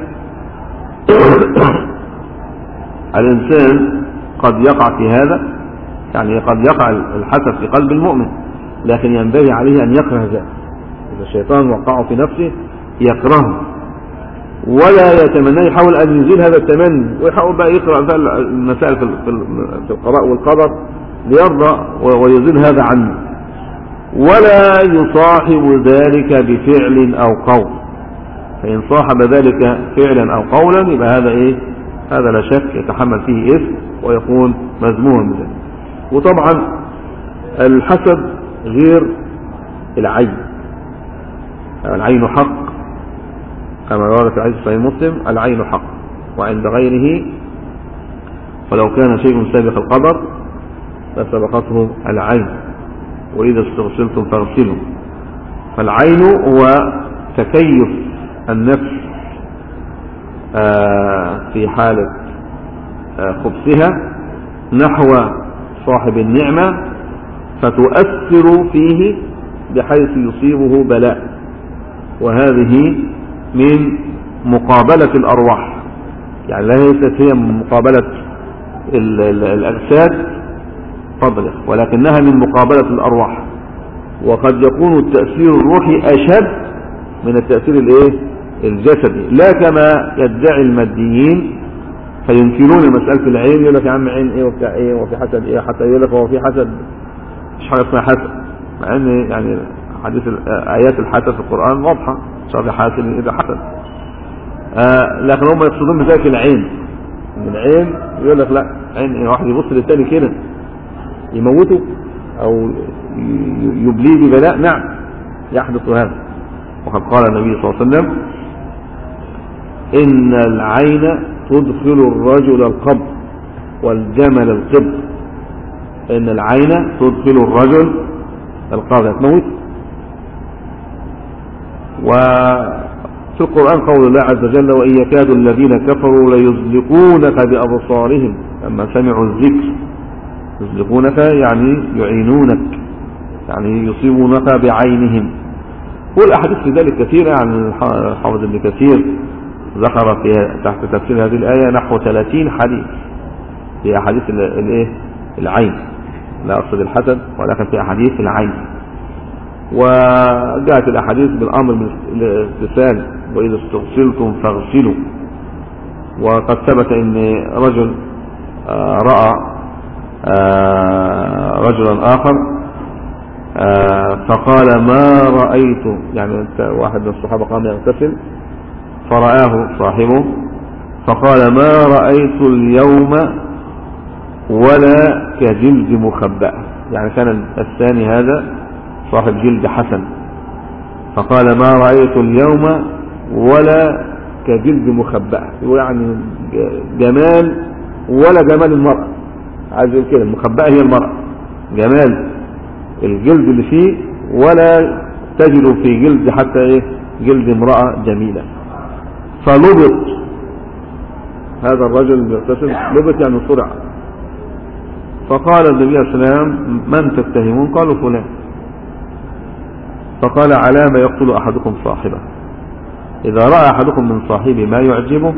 الإنسان قد يقع في هذا، يعني قد يقع الحسد في قلب المؤمن، لكن ينبغي عليه أن يكره ذلك. إذا الشيطان وقعه في نفسه يكرهه ولا يتمنى، يحاول أن يزيل هذا التمني، ويحاول بقى يقرأ المسائل في القضاء والقدر ليرضى ويزيل هذا عنه، ولا يصاحب ذلك بفعل أو قول. فإن صاحب ذلك فعلا أو قولا يبقى هذا إيه؟ هذا لا شك يتحمل فيه إثم ويكون مذموما بذلك. وطبعا الحسد غير العين، العين حق كما ورد في حديث صحيح مسلم: العين حق وعند غيره، ولو كان شيء سابق القدر لسبقته العين، وإذا استغسلتم فاغسلوا. فالعين هو تكيف النفس في حالة خبثها نحو صاحب النعمة فتؤثر فيه بحيث يصيبه بلاء، وهذه من مقابلة الأرواح، يعني ليست هي من مقابلة الأجساد فضلا، ولكنها من مقابلة الأرواح. وقد يكون التأثير الروحي أشد من التأثير الايه الجسدي، لا كما يدعي الماديين فينكرون مسألة العين، يقول لك يا عم عين ايه وبتاع ايه وفي حسد ايه، حتى يقول لك هو في حسد، مش حاجة اسمها حسد، مع ان يعني حديث آيات الحسد في القرآن واضحة، شر حاسد إذا حسد. آه لكن هم يقصدون بذلك العين، من العين يقول لك لا عين ايه، واحد يبص للتاني كده يموته او يبليه ببلاء، نعم يحدث هذا. وقد قال النبي صلى الله عليه وسلم إن العين تدخل الرجل القبر والجمل القبر، إن العين تدخل الرجل القبر تموت. وفي القرآن قول الله عز وجل وإن يكاد الذين كفروا ليزلقونك بأبصارهم لما سمعوا الذكر، يزلقونك يعني يعينونك، يعني يصيبونك بعينهم. والأحاديث في ذلك كثيرة، يعني الحافظ ابن كثير ذكر في تحت تفسير هذه الآية نحو ثلاثين حديث في أحاديث الايه العين، لا أقصد الحسد ولكن في أحاديث العين. وجاءت الأحاديث بالأمر بالاغتسال وإذا استغسلتم فاغسلوا. وقد ثبت أن رجل رأى رجلا آخر فقال ما رأيت، يعني واحد من الصحابة قام يغتسل فرآه صاحبه فقال ما رأيت اليوم ولا كجلد مخبأ، يعني كان الثاني هذا صاحب جلد حسن، فقال ما رأيت اليوم ولا كجلد مخبأ، يعني جمال ولا جمال المرأة، عايز يقول كده المخبأة هي المرأة، جمال الجلد اللي فيه ولا تجد في جلد حتى ايه جلد امرأة جميلة. فلبط هذا الرجل المغتسل، لبط يعني صرع. فقال النبي عليه الصلاة والسلام من تتهمون؟ قالوا فلان. فقال على ما يقتل أحدكم صاحبه، إذا رأى أحدكم من صاحبه ما يعجبه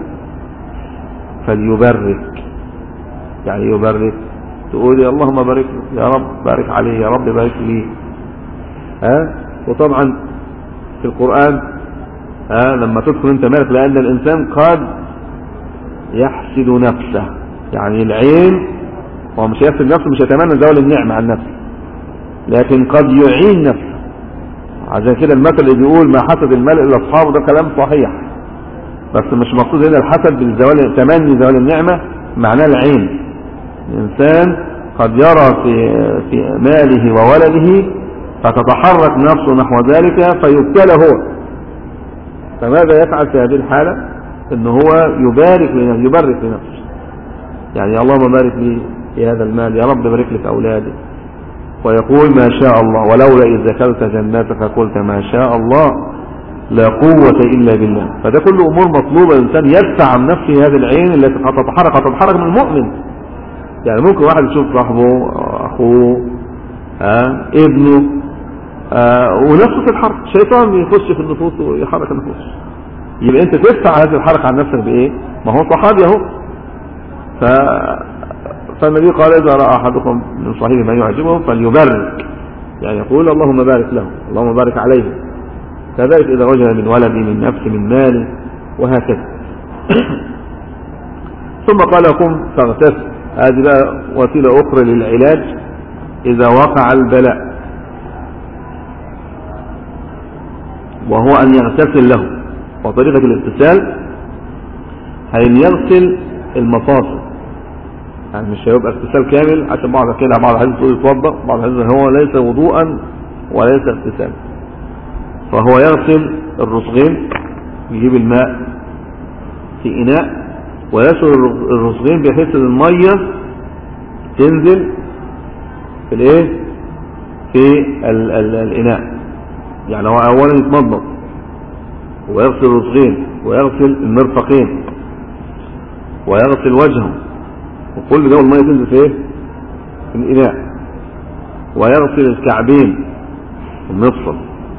فليبرك، يعني يبرك تقول يا اللهم بارك يا رب بارك عليه يا رب بارك لي. ها وطبعا في القرآن ها لما تدخل انت مالك، لأن الإنسان قد يحسد نفسه، يعني العين هو مش يحسد نفسه، مش يتمنى زوال النعمة عن نفسه، لكن قد يعين نفسه. عشان كده المثل اللي بيقول ما حسد الملء إلا أصحابه ده كلام صحيح، بس مش مقصود هنا الحسد بالزوال، تمني زوال النعمة معناه العين. الإنسان قد يرى في في ماله وولده فتتحرك نفسه نحو ذلك فيبتلى هو، فماذا يفعل في هذه الحالة؟ إن هو يبارك لنفسه، يبارك لنفسه، يعني اللهم بارك لي في هذا المال يا رب بارك لي في أولادي، ويقول ما شاء الله ولولا إذ ذكرت جناتك قلت ما شاء الله لا قوة إلا بالله. فده كل أمور مطلوبة الإنسان يدفع عن نفسه هذه العين التي قد تتحرك قد تتحرك من المؤمن. يعني ممكن واحد يشوف صاحبه أخوه آه، ابنه آه، ونفسه تتحرك، شيطان يخش في النفوس ويحرك النفوس، يبقى أنت تدفع هذه الحركة عن نفسك بإيه؟ ما هو صحابي أهو. ف... فالنبي قال إذا رأى أحدكم من صاحبه ما يعجبه فليبارك، يعني يقول اللهم بارك له اللهم بارك عليه. كذلك إذا وجد من ولدي من نفسي من مالي وهكذا. ثم قال قم فاغتسل، هذه بقى وسيلة أخرى للعلاج إذا وقع البلاء، وهو أن يغتسل له. وطريقة الاغتسال هي أن يغسل المفاصل، يعني مش هيبقى اغتسال كامل، عشان بعض كده بعض الحديث يقول يتوضأ، بعض الحديث هو ليس وضوءا وليس اغتسال. فهو يغسل الرسغين، يجيب الماء في إناء ويغسل الرسغين بحيث المية تنزل في الايه في ال ال الإناء. يعني هو أولا يتمضمض ويغسل الرسغين ويغسل المرفقين ويغسل وجهه وكل ده المية تنزل في ايه؟ في الإناء. ويغسل الكعبين المفصل،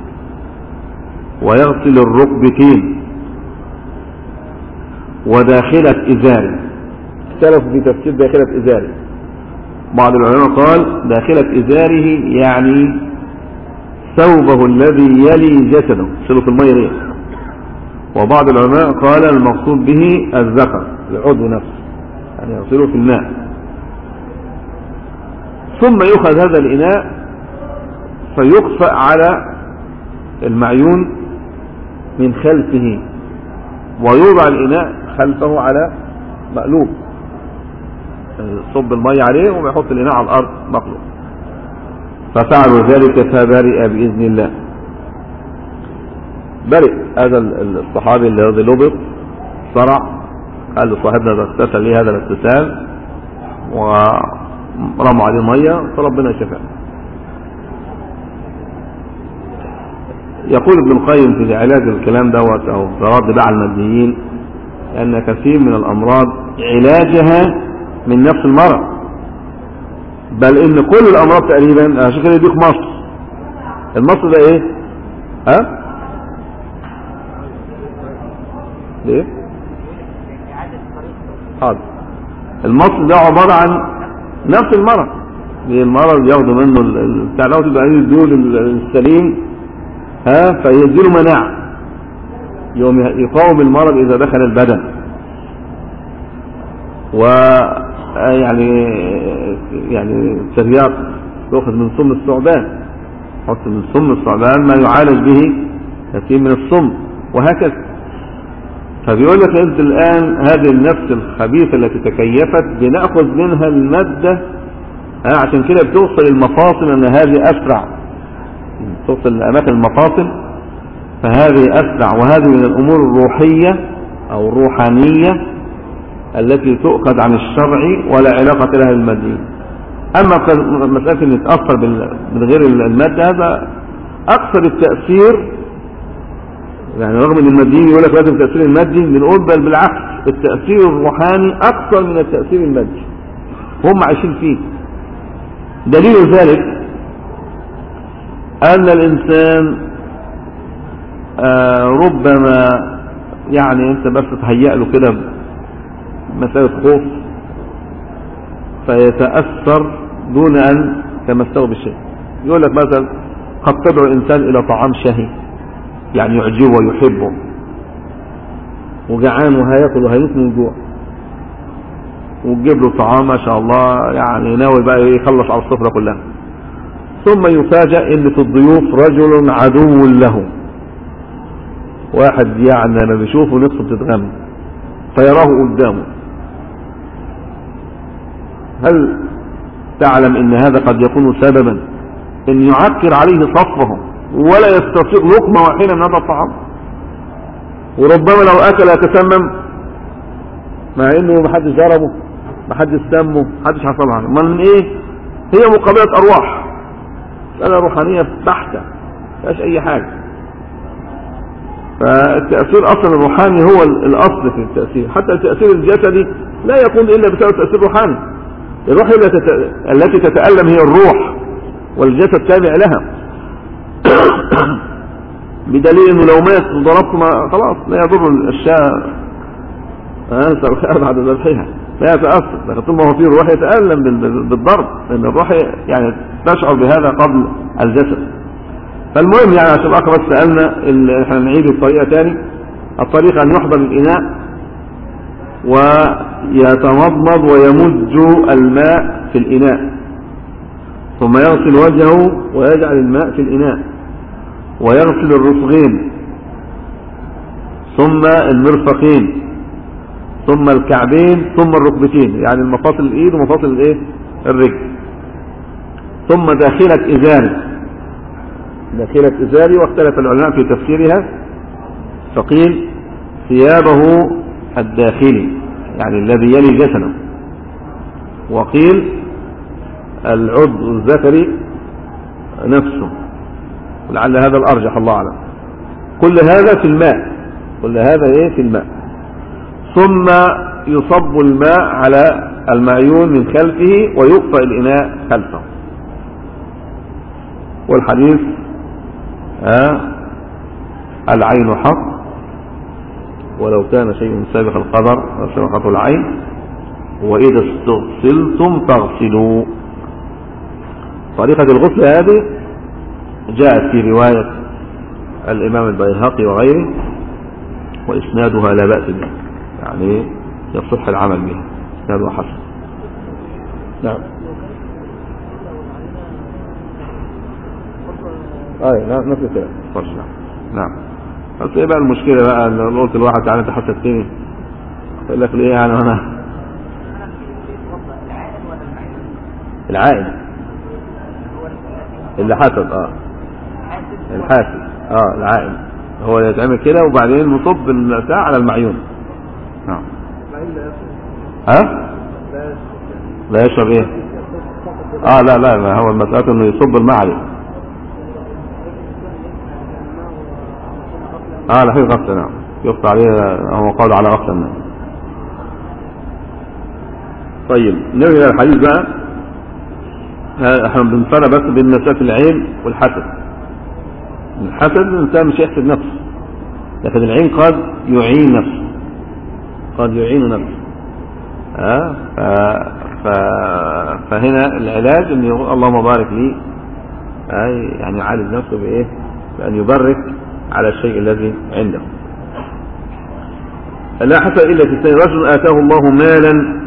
ويغسل الركبتين وداخلة إزاره. اختلفوا في تفسير داخلة إزاره. بعض العلماء قال داخلة إزاره يعني ثوبه الذي يلي جسده يغسله في المية ليه. وبعض العلماء قال المقصود به الذكر العضو نفسه يعني يغسله في الماء. ثم يؤخذ هذا الإناء فيقفأ على المعيون من خلفه، ويوضع الإناء خلفه على مقلوب، صب المية عليه ويحط الإناء على الأرض مقلوب. ففعلوا ذلك فبرئ بإذن الله. برئ هذا الصحابي الذي لبط صرع، قال لصاحبنا ده اغتسل ليه هذا الاغتسال ورموا عليه مية فربنا شفاه. يقول ابن القيم في علاج الكلام دوت او في رد بقى على الماديين ان كثير من الامراض علاجها من نفس المرض، بل ان كل الامراض تقريبا عشان كده يديك مصر. المصر ده ايه؟ ها؟ ليه؟ حاضر. المصر ده عبارة عن نفس المرض. المرض ياخدوا منه بتاع دوت يبقى يديله السليم ها فيديله مناعة يوم يقاوم المرض اذا دخل البدن. و يعني يعني الترياق يأخذ من سم الثعبان، حط من سم الثعبان ما يعالج به كثير من السم وهكذا. فبيقول لك انت الان هذه النفس الخبيثة التي تكيفت بنأخذ منها المادة عشان كده بتوصل المفاصل ان هذه اسرع، توصل لأماكن المفاصل فهذه أسرع. وهذه من الأمور الروحية أو الروحانية التي تؤخذ عن الشرع ولا علاقة لها بالماديين. أما مسألة أن يتأثر من غير المادة هذا أكثر التأثير، يعني رغم أن الماديين يقول لك لازم التأثير المادي، بنقول بل بالعكس التأثير الروحاني أكثر من التأثير المادي، هم عايشين فيه. دليل ذلك أن الإنسان آه ربما يعني أنت بس تهيأ له كده مسألة خوف فيتأثر دون أن تمسه بالشيء. يقول لك مثلا قد تدعو الإنسان إلى طعام شهي يعني يعجبه ويحبه وجعان وهياكل وهيموت من الجوع، وتجيب له طعام ما شاء الله يعني ناوي بقى يخلص على السفرة كلها، ثم يفاجأ ان في الضيوف رجل عدو له، واحد يعني لما بيشوفه نفسه بتتغم فيراه قدامه. هل تعلم ان هذا قد يكون سببا ان يعكر عليه صفه ولا يستطيع لقمة واحدة من هذا الطعام، وربما لو اكل يتسمم مع انه محدش ضربه محدش سمه محدش حصل عنه. من ايه؟ هي مقابلة ارواح، مسألة روحانية بحتة مفيهاش اي حاجة. فالتأثير اصلا الروحاني هو الاصل في التأثير، حتى التأثير الجسدي لا يكون الا بسبب تأثير روحاني. الروح التي تتألم هي الروح والجسد تابع لها بدليل انه لو مات وضربته خلاص لا يضر الشاة بعد ذبحها لا يتأثر، لكن طول ما هو فيه الروح يتألم بالضرب، لأن الروح يعني تشعر بهذا قبل الجسد. فالمهم يعني عشان الأخ بس سألنا احنا نعيد الطريقة تاني. الطريقة أن يحضر الإناء ويتمضمض ويمج الماء في الإناء، ثم يغسل وجهه ويجعل الماء في الإناء، ويغسل الرفغين ثم المرفقين ثم الكعبين ثم الركبتين، يعني المفاصل الايد ومفاصل الايه الرجل، ثم داخلة ازاري. داخلة ازاري واختلف العلماء في تفسيرها، فقيل ثيابه الداخلي يعني الذي يلي جسده، وقيل العضو الذكري نفسه، ولعل هذا الارجح الله اعلم. كل هذا في الماء، كل هذا ايه في الماء. ثم يصب الماء على المعيون من خلفه ويقطع الإناء خلفه. والحديث آه العين حق ولو كان شيء سابق القدر وسبقته العين، وإذا استغسلتم فاغسلوا. طريقة الغسل هذه جاءت في رواية الإمام البيهقي وغيره، وإسنادها لا بأس به، يعني يصح العمل بها، إسنادها حسن. نعم. أي نعم نفس الكلام. نعم. بس إيه بقى المشكلة بقى؟ لو قلت الواحد تعالى أنت حسدتني، يقول لك ليه يعني أنا العائد اللي حسد اه الحاسد اه العائد هو يتعمل كده وبعدين نصب البتاع على المعيون. نعم. ها لا يشرب ايه؟ اه لا لا ما هو المسألة انه يصب الماء عليه. اه لا في غسل. نعم يقطع عليه، هو قول على غسل الماء. طيب نرجع الى الحديث بقى. احنا بنفرق بس بين مسألة العين والحسد. الحسد الانسان مش يحسد نفسه، لكن العين قد يعين نفسه، قد يعين نفسه. ها أه؟ ف... فهنا العلاج ان يقول اللهم بارك لي، اي يعني يعالج نفسه بايه؟ بان يبرك على الشيء الذي عنده. لا حسد الا في الثاني. رجل اتاه الله مالا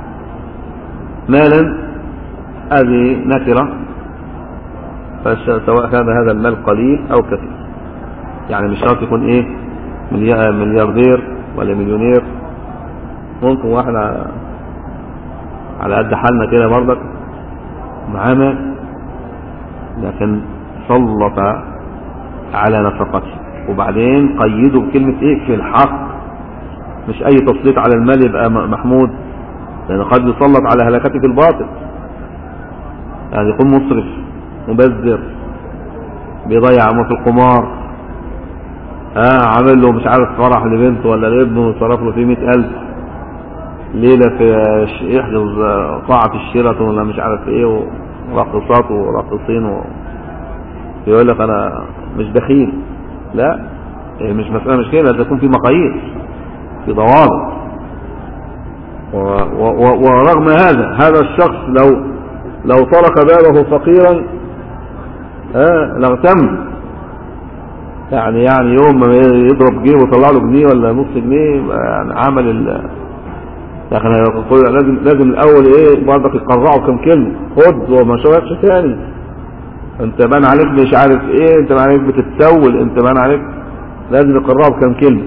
مالا هذه نكرة، فسواء كان هذا المال قليل أو كثير، يعني مش شرط يكون إيه ملياردير ولا مليونير، ممكن واحد على قد حالنا كده برضك معانا، لكن سلط على نفقته، وبعدين قيده بكلمة إيه في الحق، مش أي تسليط على المال يبقى محمود، لأن قد يسلط على هلاكته في الباطل، يعني يكون مصرف مبذر بيضيع عمره في القمار، اه عامل له مش عارف فرح لبنته ولا لابنه صرف له فيه مئة ألف ليلة في يحجز قاعة الشيراتون ولا مش عارف ايه ورقصات وراقصين و... يقول لك انا مش بخيل. لا مش مسألة مش كده، لازم يكون في مقاييس في ضوابط. و... و... ورغم هذا هذا الشخص لو لو ترك باله فقيرا اه لاغتم، يعني يعني يوم ما يضرب جنيه ويطلع له جنيه ولا نص جنيه يعني عمل ال لكن لازم لازم الاول ايه برضك يقرعوا كم كلمه، خد وما شوفش ثاني، انت بان عليك مش عارف ايه، انت بان عليك بتتسول، انت بان عليك، لازم يقرعوا كم كلمه.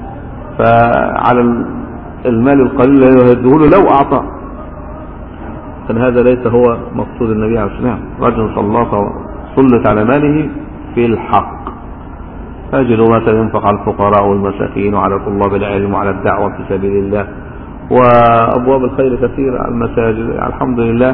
فعلى المال القليل اللي يهديه له لو اعطاه، لكن هذا ليس هو مقصود النبي عليه الصلاه والسلام. رجل سلط سلط على ماله في الحق، أجل ما ينفق على الفقراء والمساكين وعلى طلاب العلم وعلى الدعوة في سبيل الله، وأبواب الخير كثيرة، المساجد الحمد لله،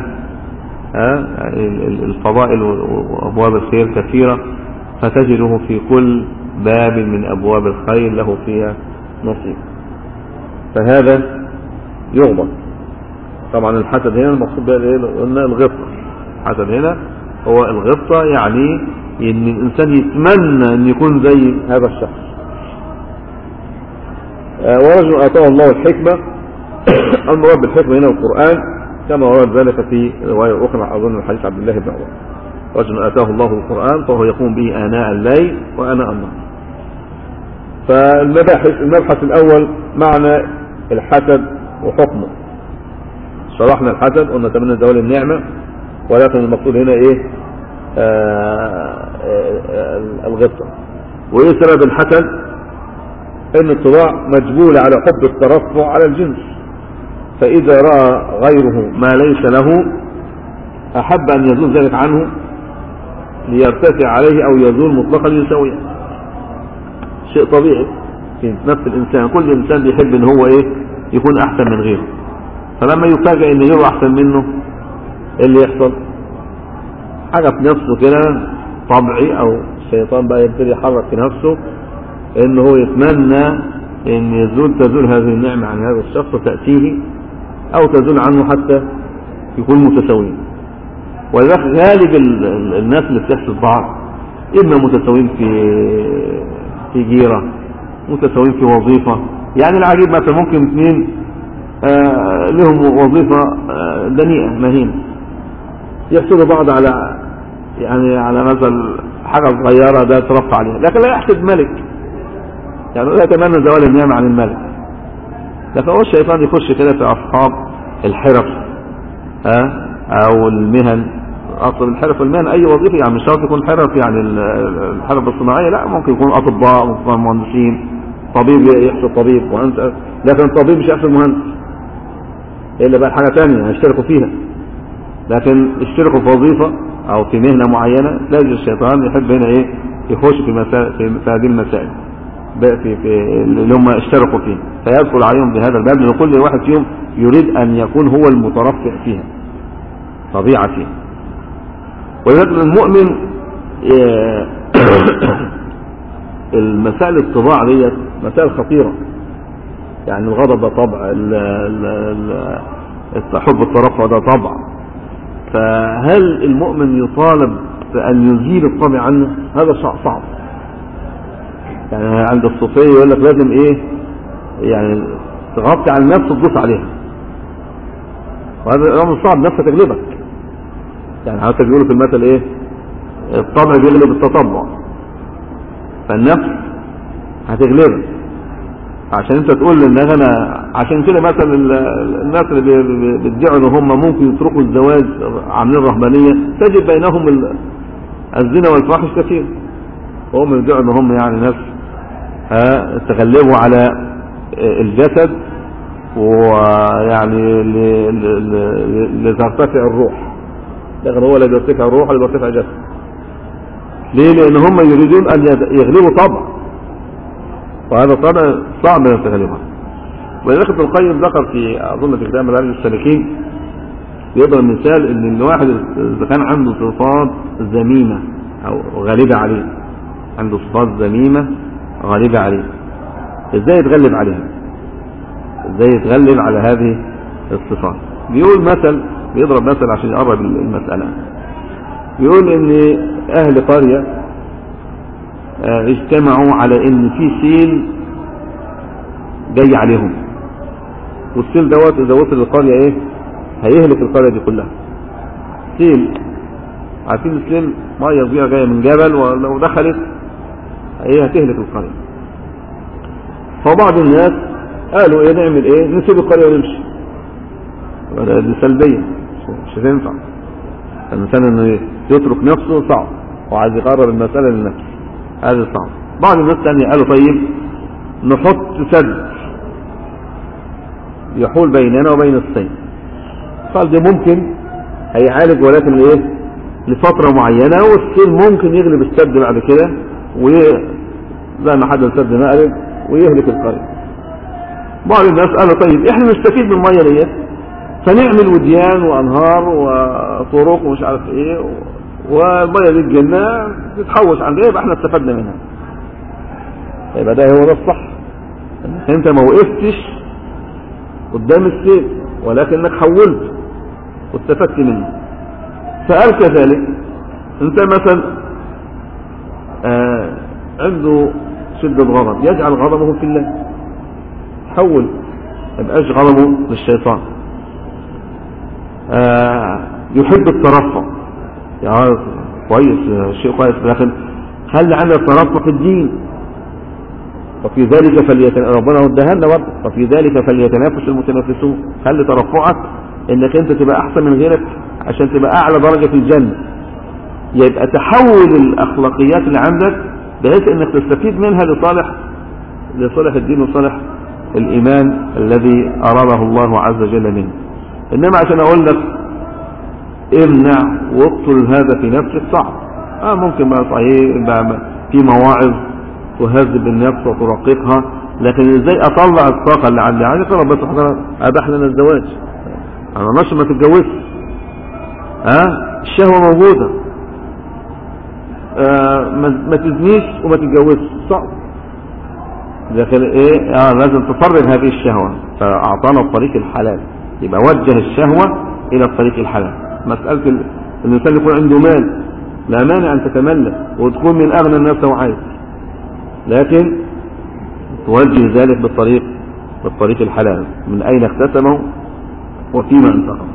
الفضائل وأبواب الخير كثيرة، فتجده في كل باب من أبواب الخير له فيها نصيب، فهذا يغضب. طبعا الحسد هنا المقصود بها الغبطة. الحسد هنا هو الغبطة، يعني ان الانسان يتمنى ان يكون زي هذا الشخص. ورجل اتاه الله الحكمة، المراد بالحكمة هنا القرآن، كما ورد ذلك في رواية اخرى اظن حديث عبد الله بن عمر. رجل اتاه الله القرآن فهو يقوم به آناء الليل وآناء النهار. فالمباحث المبحث الاول معنى الحسد وحكمه. شرحنا الحسد قلنا تمنى زوال النعمة، ولكن المقصود هنا ايه؟ آه آه الغبطة. وايه سبب الحسد؟ ان الطباع مجبولة على حب الترفع على الجنس، فاذا رأى غيره ما ليس له احب ان يزول ذلك عنه ليرتفع عليه او يزول مطلقا يسويه. شيء طبيعي في نفس الانسان، كل انسان بيحب ان هو ايه يكون احسن من غيره، فلما يفاجئ ان غيره احسن منه ايه اللي يحصل؟ حاجة في نفسه كده طبعي، او الشيطان بقى يبتدي يحرك في نفسه انه هو يتمنى ان يزول تزول هذه النعمة عن هذا الشخص وتأتيه أو تزول عنه حتى يكون متساويين. ولذلك غالب الناس اللي بتحسد بعض إما متساويين في في جيرة، متساويين في وظيفة. يعني العجيب مثلا ممكن اثنين آه لهم وظيفة آه دنيئة مهينة، يحسدوا بعض على يعني على مثل حاجة صغيرة ده ترفع عليها، لكن لا يحسد ملك، يعني لا يتمنى زوال النعمة عن الملك. لكن هو الشيطان يخش كده في أصحاب الحرف ها أو المهن. أصل الحرف والمهن أي وظيفة، يعني مش شرط يكون حرف يعني الحرف الصناعية، لا ممكن يكون أطباء، ممكن يكون مهندسين، طبيب يحسد طبيب وأنت، لكن الطبيب مش يحسد مهندس إلا بقى حاجة ثانية هيشتركوا فيها. لكن اشتركوا في وظيفة أو في مهنة معينة، تلاقي الشيطان يحب هنا إيه يخش في مسائل في هذه المسائل في في اللي هم اشتركوا فيه، فيدخل عليهم بهذا الباب، لأن كل واحد فيهم يريد أن يكون هو المترفع فيها طبيعة فيها. ولذلك المؤمن المسائل الطباع دي مسائل خطيرة. يعني الغضب ده طبع، حب الترفع ده طبع. فهل المؤمن يطالب بأن يزيل الطبع عنه؟ هذا صعب. يعني عند الصوفية يقول لك لازم ايه يعني تغطي على النفس وتدوس عليها، وهذا امر صعب، نفسك تغلبك. يعني حتى بيقولوا في المثل ايه الطبع بيغلب التطبع، فالنفس هتغلبك عشان انت تقول ان انا. عشان كده مثلا الناس اللي بيدعوا ان هم ممكن يتركوا الزواج عاملين رهبانيه، تجد بينهم الزنا والفاحش كثير، وهم يدعوا ان هم يعني ناس تغلبوا على الجسد ويعني لترتفع الروح، لكن هو لا بيرتفع الروح ولا بيرتفع الجسد. ليه؟ لان هم يريدون ان يغلبوا طبع، وهذا طبع صعب ان تغلبها. ولذلك ابن القيم ذكر في اظن في كتاب مدارج السالكين يضرب مثال ان الواحد اذا كان عنده صفات ذميمه او غالبه عليه، عنده صفات ذميمه غالبه عليه، ازاي يتغلب عليها؟ ازاي يتغلب على هذه الصفات؟ بيقول مثل، بيضرب مثل عشان يقرب المساله. بيقول ان اهل قريه اجتمعوا على ان في سيل جاي عليهم، والسيل دوت اذا وصل للقريه ايه هيهلك القريه دي كلها. سيل، عارفين السيل ميه كبيره جايه من جبل، ولو دخلت ايه هتهلك القريه. فبعض الناس قالوا ايه نعمل ايه نسيب القريه ونمشي، دي سلبيه مش هتنفع. الانسان انه يترك نفسه صعب، وعايز يقرر المساله لنفسه، هذا صعب. بعض الناس الثانيه قالوا طيب نحط سد يحول بيننا وبين الصين. قال ده ممكن هيعالج، ولكن ايه لفتره معينه، والصين ممكن يغلب السد بعد كده وزي ما حدث سد مقلب ويهلك القريه. بعض الناس قالوا طيب احنا نستفيد من الميه ديت، فنعمل وديان وانهار وطرق ومش عارف ايه، والميه دي الجنه تتحوش عند ايه، يبقى احنا استفدنا منها. يبقى ده هو ده الصح، انت ما وقفتش قدام السيل ولكنك حولت واستفدت منه. فقال كذلك انت مثلا آه عنده شدة غضب، يجعل غضبه في الله، حول يبقاش غضبه للشيطان. آه يحب الترفع، يعني كويس شيء كويس، لكن خلي عندك ترفع في الدين. وفي ذلك فليتنافس، ربنا ودهنا برضه، وفي ذلك فليتنافس المتنافسون. خلي ترفعك انك انت تبقى احسن من غيرك عشان تبقى اعلى درجة في الجنة. يبقى تحول الاخلاقيات اللي عندك بحيث انك تستفيد منها لصالح لصالح الدين وصالح الايمان الذي اراده الله عز وجل منه. انما عشان اقول لك امنع واقتل هذا في نفسك صعب. اه ممكن بقى صحيح بقى في مواعظ تهذب النفس وترققها، لكن ازاي اطلع الطاقه اللي عندي؟ عايز ربنا سبحانه وتعالى اباح لنا الزواج، انا مش ما تتجوزش، ها آه؟ الشهوه موجوده، آه ما تزنيش وما تتجوزش، صعب. لكن ايه اه لازم تفرغ هذه الشهوه، فاعطانا الطريق الحلال يبقى وجه الشهوة إلى الطريق الحلال. مسألة ال... الإنسان يكون عنده مال لا مانع أن تتملك وتكون من أغنى الناس وعايز، لكن توجه ذلك بالطريق بالطريق الحلال، من أين اكتسبه وفيما انفقه.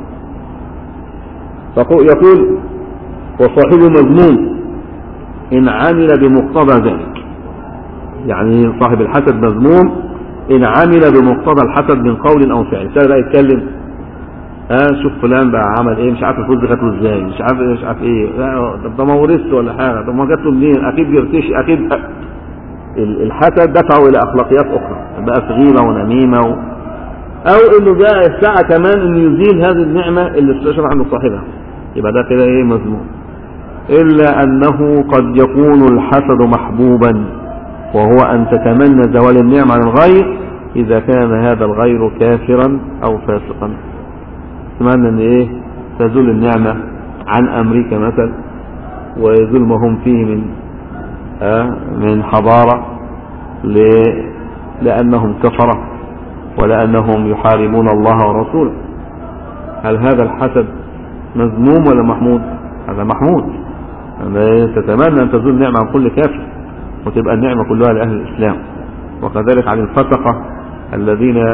يقول وصاحبه مذموم إن عمل بمقتضى ذلك، يعني صاحب الحسد مذموم إن عمل بمقتضى الحسد من قول أو فعل. كان بقى يتكلم اه شوف فلان بقى عمل ايه، مش عارف الفلوس دي جات له ازاي، مش عارف مش عارف ايه، طب ده ما ورثته ولا حاجه، طب ما جات له منين، اكيد بيرتشي، اكيد. الحسد دفعه الى اخلاقيات اخرى بقى في غيبه ونميمه و... او انه جاء الساعه كمان انه يزيل هذه النعمه اللي استشرف عنه صاحبها، يبقى ده كده ايه مذموم. الا انه قد يكون الحسد محبوبا، وهو ان تتمنى زوال النعمه عن الغير اذا كان هذا الغير كافرا او فاسقا. تتمنى ان ايه تزول النعمه عن امريكا مثلا ويزول ما هم فيه من آه من حضاره ل... لانهم كفره ولانهم يحاربون الله ورسوله. هل هذا الحسد مذموم ولا محمود؟ هذا محمود. تتمنى ان تزول النعمه عن كل كافر وتبقى النعمه كلها لاهل الاسلام. وكذلك عن الفسقه الذين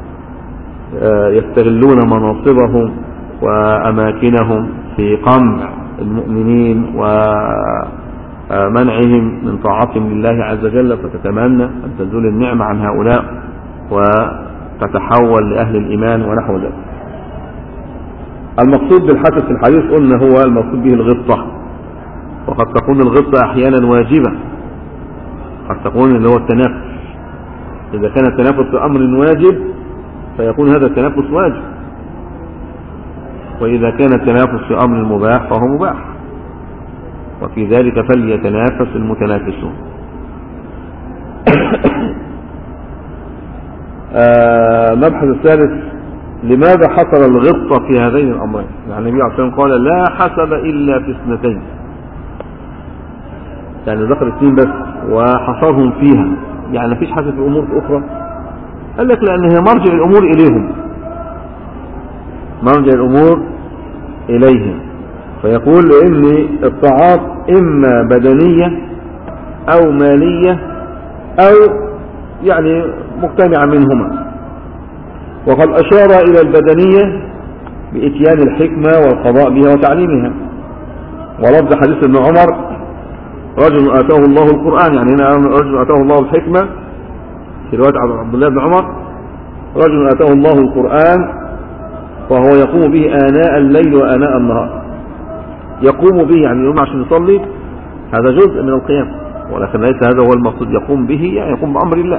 يستغلون مناصبهم وأماكنهم في قمع المؤمنين ومنعهم من طاعتهم لله عز وجل، فتتمنى أن تزول النعمة عن هؤلاء وتتحول لأهل الإيمان ونحو ذلك. المقصود بالحسد في الحديث قلنا هو المقصود به الغبطة، وقد تكون الغبطة أحيانا واجبة، قد تكون اللي هو التنافس. إذا كان التنافس في أمر واجب فيكون هذا التنافس واجب، وإذا كان التنافس في أمر مباح فهو مباح، وفي ذلك فليتنافس المتنافسون. المبحث الثالث لماذا حصل الغبطة في هذين الأمرين؟ يعني النبي عليه الصلاة والسلام قال لا حسد إلا في اثنتين، يعني ذكر اثنين بس وحصرهم فيها، يعني مفيش حسد في الأمور الأخرى. قال لك لأن هي مرجع الأمور إليهم، مرجع الأمور إليهم. فيقول إن الطاعات إما بدنية أو مالية أو يعني مجتمعة منهما. وقد أشار إلى البدنية بإتيان الحكمة والقضاء بها وتعليمها. ولفظ حديث ابن عمر رجل آتاه الله القرآن، يعني هنا رجل آتاه الله الحكمة في رواية عبد الله بن عمر، رجل آتاه الله القرآن وهو يقوم به آناء الليل وآناء النهار. يقوم به يعني يقوم عشان يصلي، هذا جزء من القيام، ولكن ليس هذا هو المقصود. يقوم به يعني يقوم بأمر الله.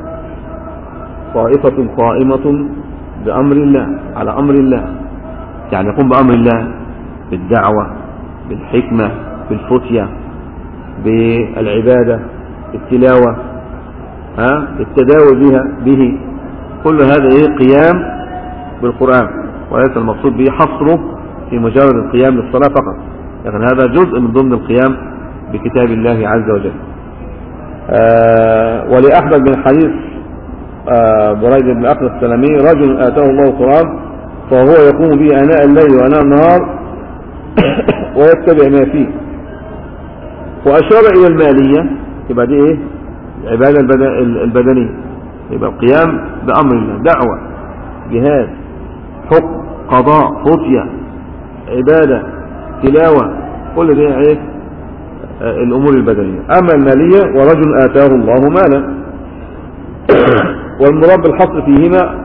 طائفة قائمة بأمر الله على أمر الله، يعني يقوم بأمر الله بالدعوة بالحكمة بالفتية بالعبادة بالتلاوة ها التداوي بها به، كل هذا ايه قيام بالقرآن، وليس المقصود به حصره في مجرد القيام للصلاة فقط، لكن هذا جزء من ضمن القيام بكتاب الله عز وجل. آه ولأحمد من حديث آه بريد بن أقل السلمي رجل آتاه الله القرآن فهو يقوم به آناء الليل وآناء النهار ويتبع ما فيه. وأشار إلى المالية، يبقى دي إيه العبادة البدنية، يبقى القيام بأمر الله، دعوة جهاد حكم قضاء فتية عبادة تلاوة، كل دي إيه الأمور البدنية. أما المالية ورجل آتاه الله مالا، والمراد بالحصر فيهما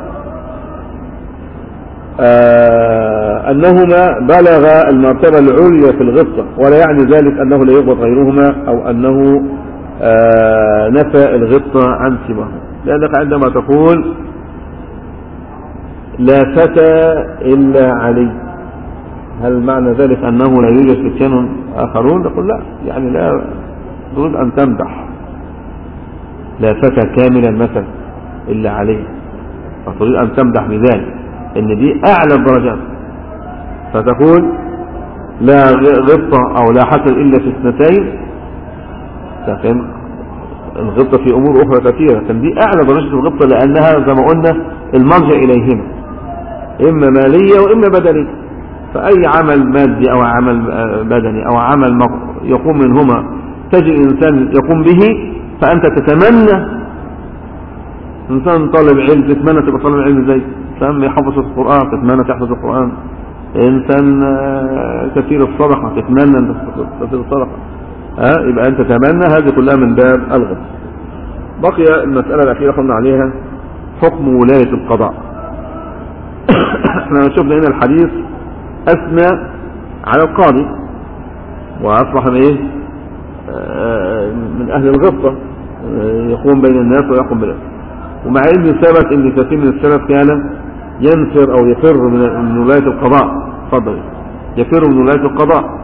آه أنهما بلغ المرتبة العليا في الغبطة، ولا يعني ذلك أنه لا يغبط غيرهما أو أنه آه نفى الغبطة عن سواه. لأنك عندما تقول لا فتى إلا علي، هل معنى ذلك أنه لا يوجد فتيان آخرون؟ نقول لا، يعني لا تريد أن تمدح لا فتى كاملا مثلا إلا علي، فتريد أن تمدح بذلك ان دي اعلى الدرجات، فتقول لا غبطة او لا حسد الا في اثنتين، لكن الغبطة في امور اخرى كثيرة، لكن دي اعلى درجة الغبطة لانها زي ما قلنا المرجع اليهما، إما مالية وإما بدنية. فأي عمل مادي أو عمل بدني أو عمل يقوم منهما تجد إنسان يقوم به فأنت تتمنى. إنسان طالب علم تتمنى تبقى طالب علم زي، إنسان يحفظ القرآن تتمنى تحفظ القرآن، إنسان كثير الصدقة تتمنى أن كثير الصدقة. ها يبقى أنت تتمنى، هذه كلها من باب الغد. بقي المسألة الأخيرة قلنا عليها حكم ولاية القضاء. احنا شفنا هنا الحديث أثنى على القاضي وأصبح من إيه؟ من أهل الغبطة، يقوم بين الناس ويقوم بالناس. ومع أن ثبت أن كثير من السلف كان ينفر أو يفر من ولاية القضاء. تفضل. يفر من ولاية القضاء.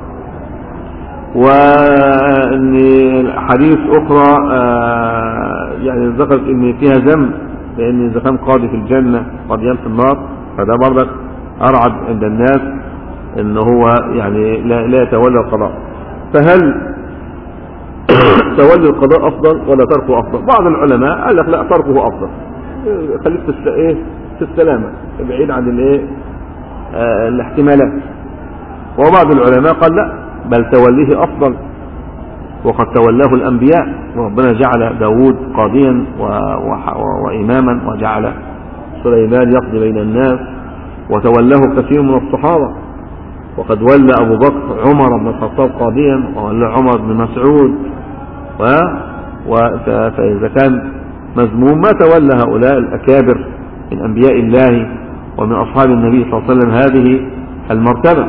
وأن حديث أخرى يعني ذكرت أن فيها ذنب، لأن إذا كان قاضي في الجنة قاضيان في النار، فده برضك أرعب عند الناس أن هو يعني لا, لا يتولى القضاء. فهل تولي القضاء أفضل ولا تركه أفضل؟ بعض العلماء قال لك لا، تركه أفضل، خليك في في السلامة بعيد عن الايه آه الاحتمالات. وبعض العلماء قال لا، بل توليه أفضل، وقد تولاه الأنبياء، وربنا جعل داود قاضيا وإماما، وجعل سليمان يقضي بين الناس، وتولاه كثير من الصحابة. وقد ولى أبو بكر عمر بن الخطاب قاضيا، وولى عمر بن مسعود، فإذا كان مذموم ما تولى هؤلاء الأكابر من أنبياء الله ومن أصحاب النبي صلى الله عليه وسلم هذه المرتبة.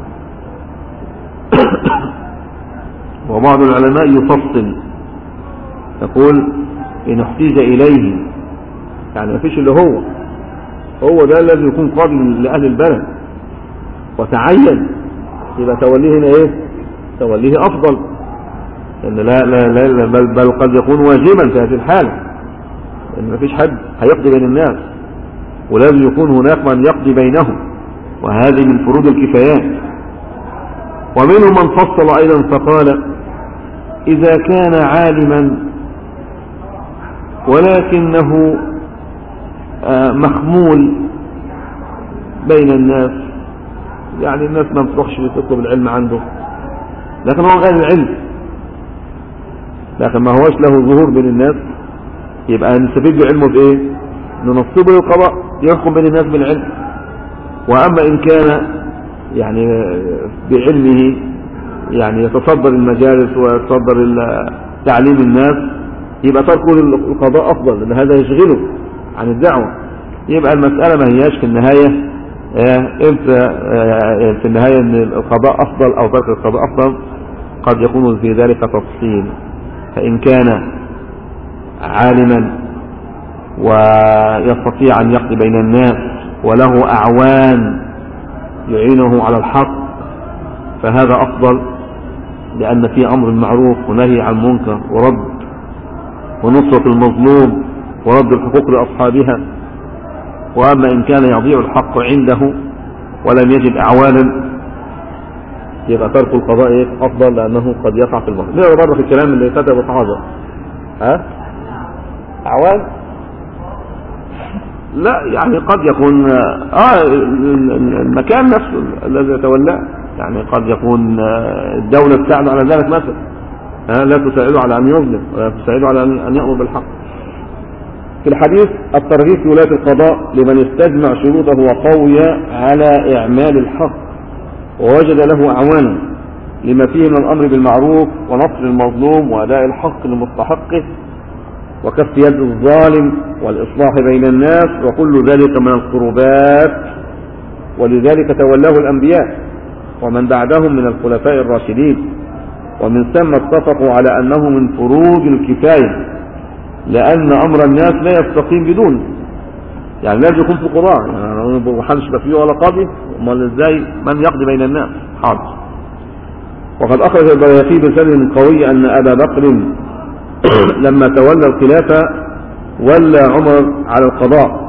وبعض العلماء يفصل يقول إن احتيج إليه، يعني ما فيش اللي هو هو ده الذي يكون قاضي لأهل البلد وتعين، يبقى توليه هنا ايه؟ توليه أفضل، لأن لا لا لا بل, بل قد يكون واجبا في هذه الحالة، لأن ما فيش حد هيقضي بين الناس، ولازم يكون هناك من يقضي بينهم، وهذه من فروض الكفايات. ومنهم من فصل أيضا فقال إذا كان عالما ولكنه مخمول بين الناس، يعني الناس ما بتروحش تطلب العلم عنده، لكن هو غير العلم، لكن ما هوش له ظهور بين الناس، يبقى نستفيد بعلمه بإيه؟ ننصبه للقضاء يحكم بين الناس بالعلم. وأما إن كان يعني بعلمه يعني يتصدر المجالس ويتصدر تعليم الناس، يبقى تركه للقضاء أفضل، لأن هذا يشغله عن الدعوة. يبقى المسألة ما هياش في النهاية إمتى في النهاية أن القضاء أفضل أو ترك القضاء أفضل، قد يكون في ذلك تفصيل. فإن كان عالما ويستطيع أن يقضي بين الناس وله أعوان يعينه على الحق فهذا أفضل، لأن في أمر المعروف ونهي عن المنكر ورد ونصرة المظلوم ورد الحقوق لأصحابها. وأما إن كان يضيع الحق عنده ولم يجد أعوانا، يبقى ترك القضاء أفضل، لأنه قد يقع في المرض. نرى برضه في الكلام اللي كتبه صحابه ها أعوان، لا يعني قد يكون آه المكان نفسه الذي يتولاه، يعني قد يكون الدولة تساعد على ذلك مثلا، ها لا تساعده على أن يظلم ولا تساعده على أن يأمر بالحق. في الحديث الترغيب في ولاية القضاء لمن استجمع شروطه وقوي على إعمال الحق ووجد له أعوانا لما فيه من الأمر بالمعروف ونصر المظلوم وأداء الحق لمستحقه وكف يد الظالم والإصلاح بين الناس، وكل ذلك من القربات، ولذلك تولاه الأنبياء ومن بعدهم من الخلفاء الراشدين، ومن ثم اتفقوا على أنه من فروض الكفاية، لأن أمر الناس لا يستقيم بدونه، يعني لازم يكون في قضاء، يعني ما حدش فيه ولا قاضي، امال ازاي من يقضي بين الناس؟ حاضر. وقد أخرج البيهقي بسند قوي أن أبا بكر لما تولى الخلافة ولى عمر على القضاء.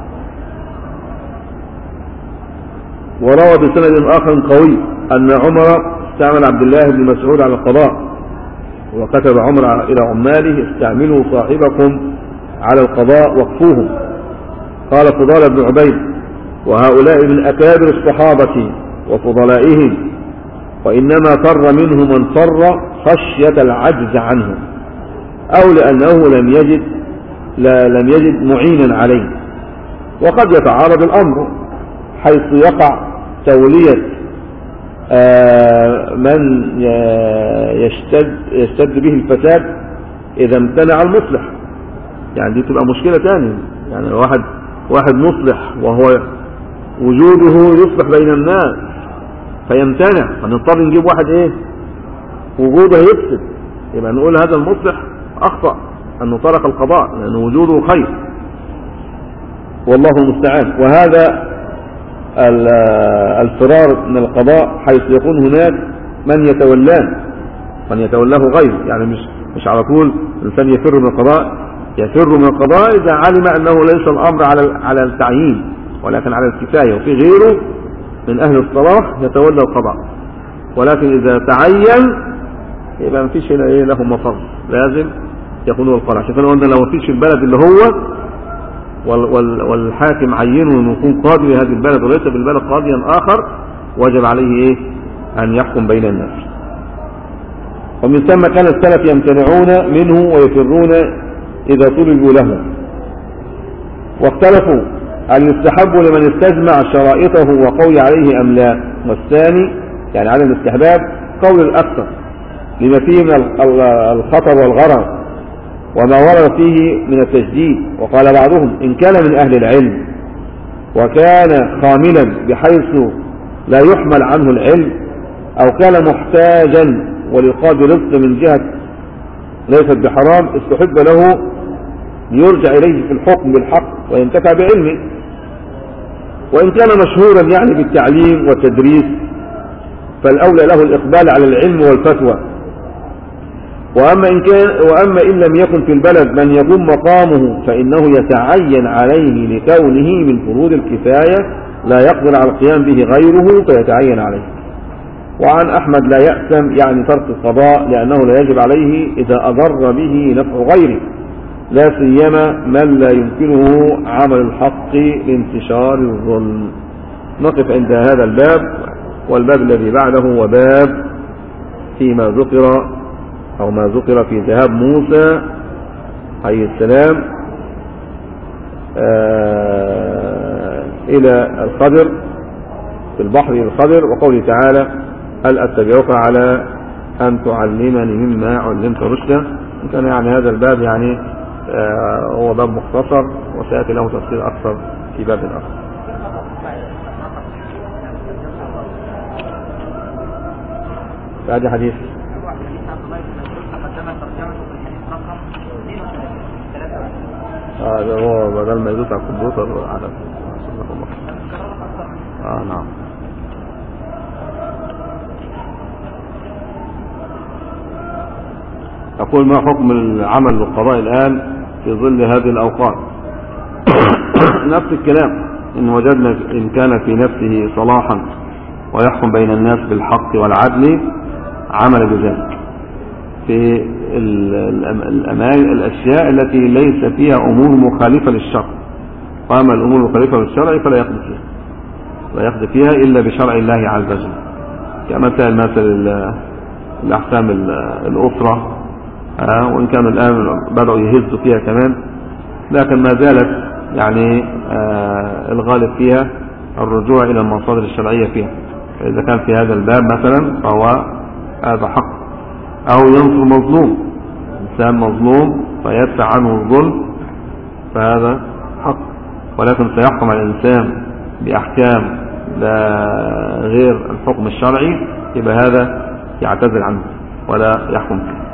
وروى بسند آخر قوي أن عمر استعمل عبد الله بن مسعود على القضاء، وكتب عمر إلى عماله استعملوا صاحبكم على القضاء وقفوهم. قال فضال بن عبيد وهؤلاء من أكابر الصحابة وفضلائهم، وإنما فر منه من فر خشية العجز عنه أو لأنه لم يجد لا لم يجد معينا عليه. وقد يتعارض الأمر حيث يقع تولية من يشتد, يشتد به الفساد إذا امتنع المصلح. يعني دي تبقى مشكلة تانية. يعني واحد واحد مصلح وهو وجوده يصلح بين الناس فيمتنع، فنضطر نجيب واحد ايه وجوده يفسد، يبقى نقول هذا المصلح أخطأ أنه ترك القضاء لأن وجوده خير، والله المستعان. وهذا الفرار من القضاء حيث يكون هناك من يتولاه من يتولاه غيره. يعني مش مش على طول الإنسان يفر من القضاء، يفر من القضاء إذا علم أنه ليس الأمر على على التعيين ولكن على الكفاية، وفي غيره من أهل الصلاح يتولى القضاء. ولكن إذا تعين يبقى ما فيش هنا إيه له مفر، لازم يكون هو القضاء. عشان كده قلنا لو ما فيش البلد اللي هو والحاكم عينه انه يكون قاضي لهذه البلد وليس بالبلد قاضيا آخر، وجب عليه ايه ان يحكم بين الناس. ومن ثم كان السلف يمتنعون منه ويفرون اذا طلبوا له. واختلفوا هل يستحب لمن استجمع شرائطه وقوي عليه ام لا. والثاني يعني على الاستحباب قول الاكثر لما فيه من الخطر والغرر وما ورد فيه من التجديد. وقال بعضهم إن كان من أهل العلم وكان خاملا بحيث لا يحمل عنه العلم، أو كان محتاجا وللقاضي رزق من جهة ليست بحرام، استحب له يرجع إليه في الحكم بالحق وينتفع بعلمه. وإن كان مشهورا يعني بالتعليم والتدريس فالأولى له الإقبال على العلم والفتوى. وأما إن, كان وأما إن لم يكن في البلد من يقوم مقامه فإنه يتعين عليه لكونه من فروض الكفاية لا يقدر على القيام به غيره فيتعين عليه. وعن أحمد لا يأثم يعني ترك القضاء لأنه لا يجب عليه إذا أضر به نفع غيره، لا سيما من لا يمكنه عمل الحق لانتشار الظلم. نقف عند هذا الباب. والباب الذي بعده هو باب فيما ذكر أو ما ذكر في ذهاب موسى عليه السلام إلى الخضر في البحر الخضر، وقوله تعالى هل أتبعك على أن تعلمني مما علمت رشدا. كان يعني هذا الباب يعني هو باب مختصر وسيأتي له تفصيل أكثر في باب آخر. هذا حديث هذا آه هو بدل ما يدوس على الكمبيوتر على اه نعم. أقول ما حكم العمل والقضاء الآن في ظل هذه الأوقات؟ نفس الكلام، إن وجدنا إن كان في نفسه صلاحا ويحكم بين الناس بالحق والعدل عمل بذلك في الأمان الأشياء التي ليس فيها أمور مخالفة للشرع. وأما الأمور المخالفة للشرع فلا يقضي فيها لا يقضي فيها إلا بشرع الله عز وجل، كمثل مثل الأحكام الأسرة، وإن كانوا الآن بدأوا يهزوا فيها كمان، لكن ما زالت يعني الغالب فيها الرجوع إلى المصادر الشرعية فيها. فإذا كان في هذا الباب مثلا فهو هذا حق، أو ينصر مظلوم، إنسان مظلوم فيدفع عنه الظلم فهذا حق. ولكن سيحكم على الإنسان بأحكام لا غير الحكم الشرعي يبقى هذا يعتذر عنه ولا يحكم فيه.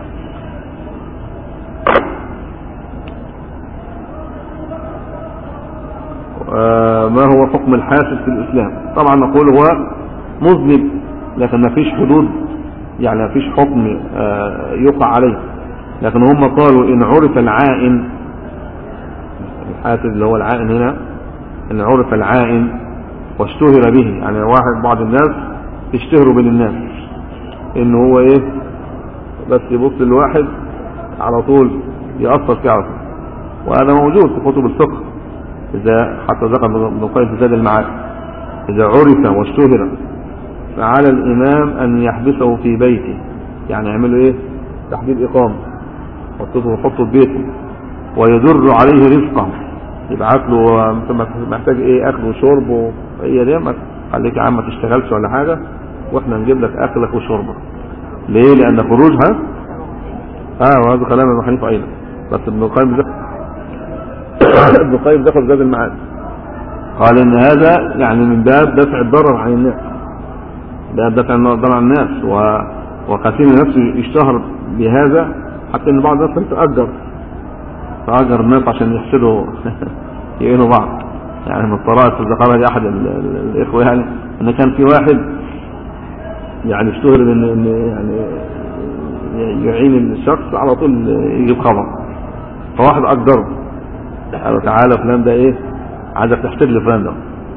ما هو حكم الحاسد في الإسلام؟ طبعا نقول هو مذنب لكن ما فيش حدود، يعني ما فيش حكم يقع عليه. لكن هم قالوا إن عرف العائن، الحاسد اللي هو العائن هنا، إن عرف العائن واشتهر به، يعني واحد بعض الناس يشتهروا بين الناس إنه هو إيه بس يبص الواحد على طول يأثر فيه على طول. وهذا موجود في كتب الفقه إذا حتى ذكر ابن القيم في زاد المعاد إذا عرف واشتهر فعلى الإمام أن يحبسه في بيته، يعني يعملوا إيه؟ تحديد إقامة، وحطه في بيته، ويدر عليه رزقه، يبعت له محتاج إيه؟ أكل وشرب، وهي دي ما خليك يا عم ما تشتغلش ولا حاجة، وإحنا نجيب لك أكلك وشربك. ليه؟ لأن خروجها آه وهذا كلام ابن حنيفة أيضا، بس ابن القيم ابن القيم ذكر زاد المعاد قال إن هذا يعني من باب دفع الضرر عن الناس، باب دفع الضرر عن الناس، و... وكثير من الناس يشتهر بهذا، حتى إن بعض الناس تأجر تأجر الناس عشان يحسدوا يعينوا بعض. يعني من الطرائف ذكرها لأحد الإخوة يعني أن كان في واحد يعني اشتهر إن يعني يعين الشخص على طول يجيب خبر، فواحد أجره قال تعالى فلان ده ايه عايزك تحسد لي فلان ده،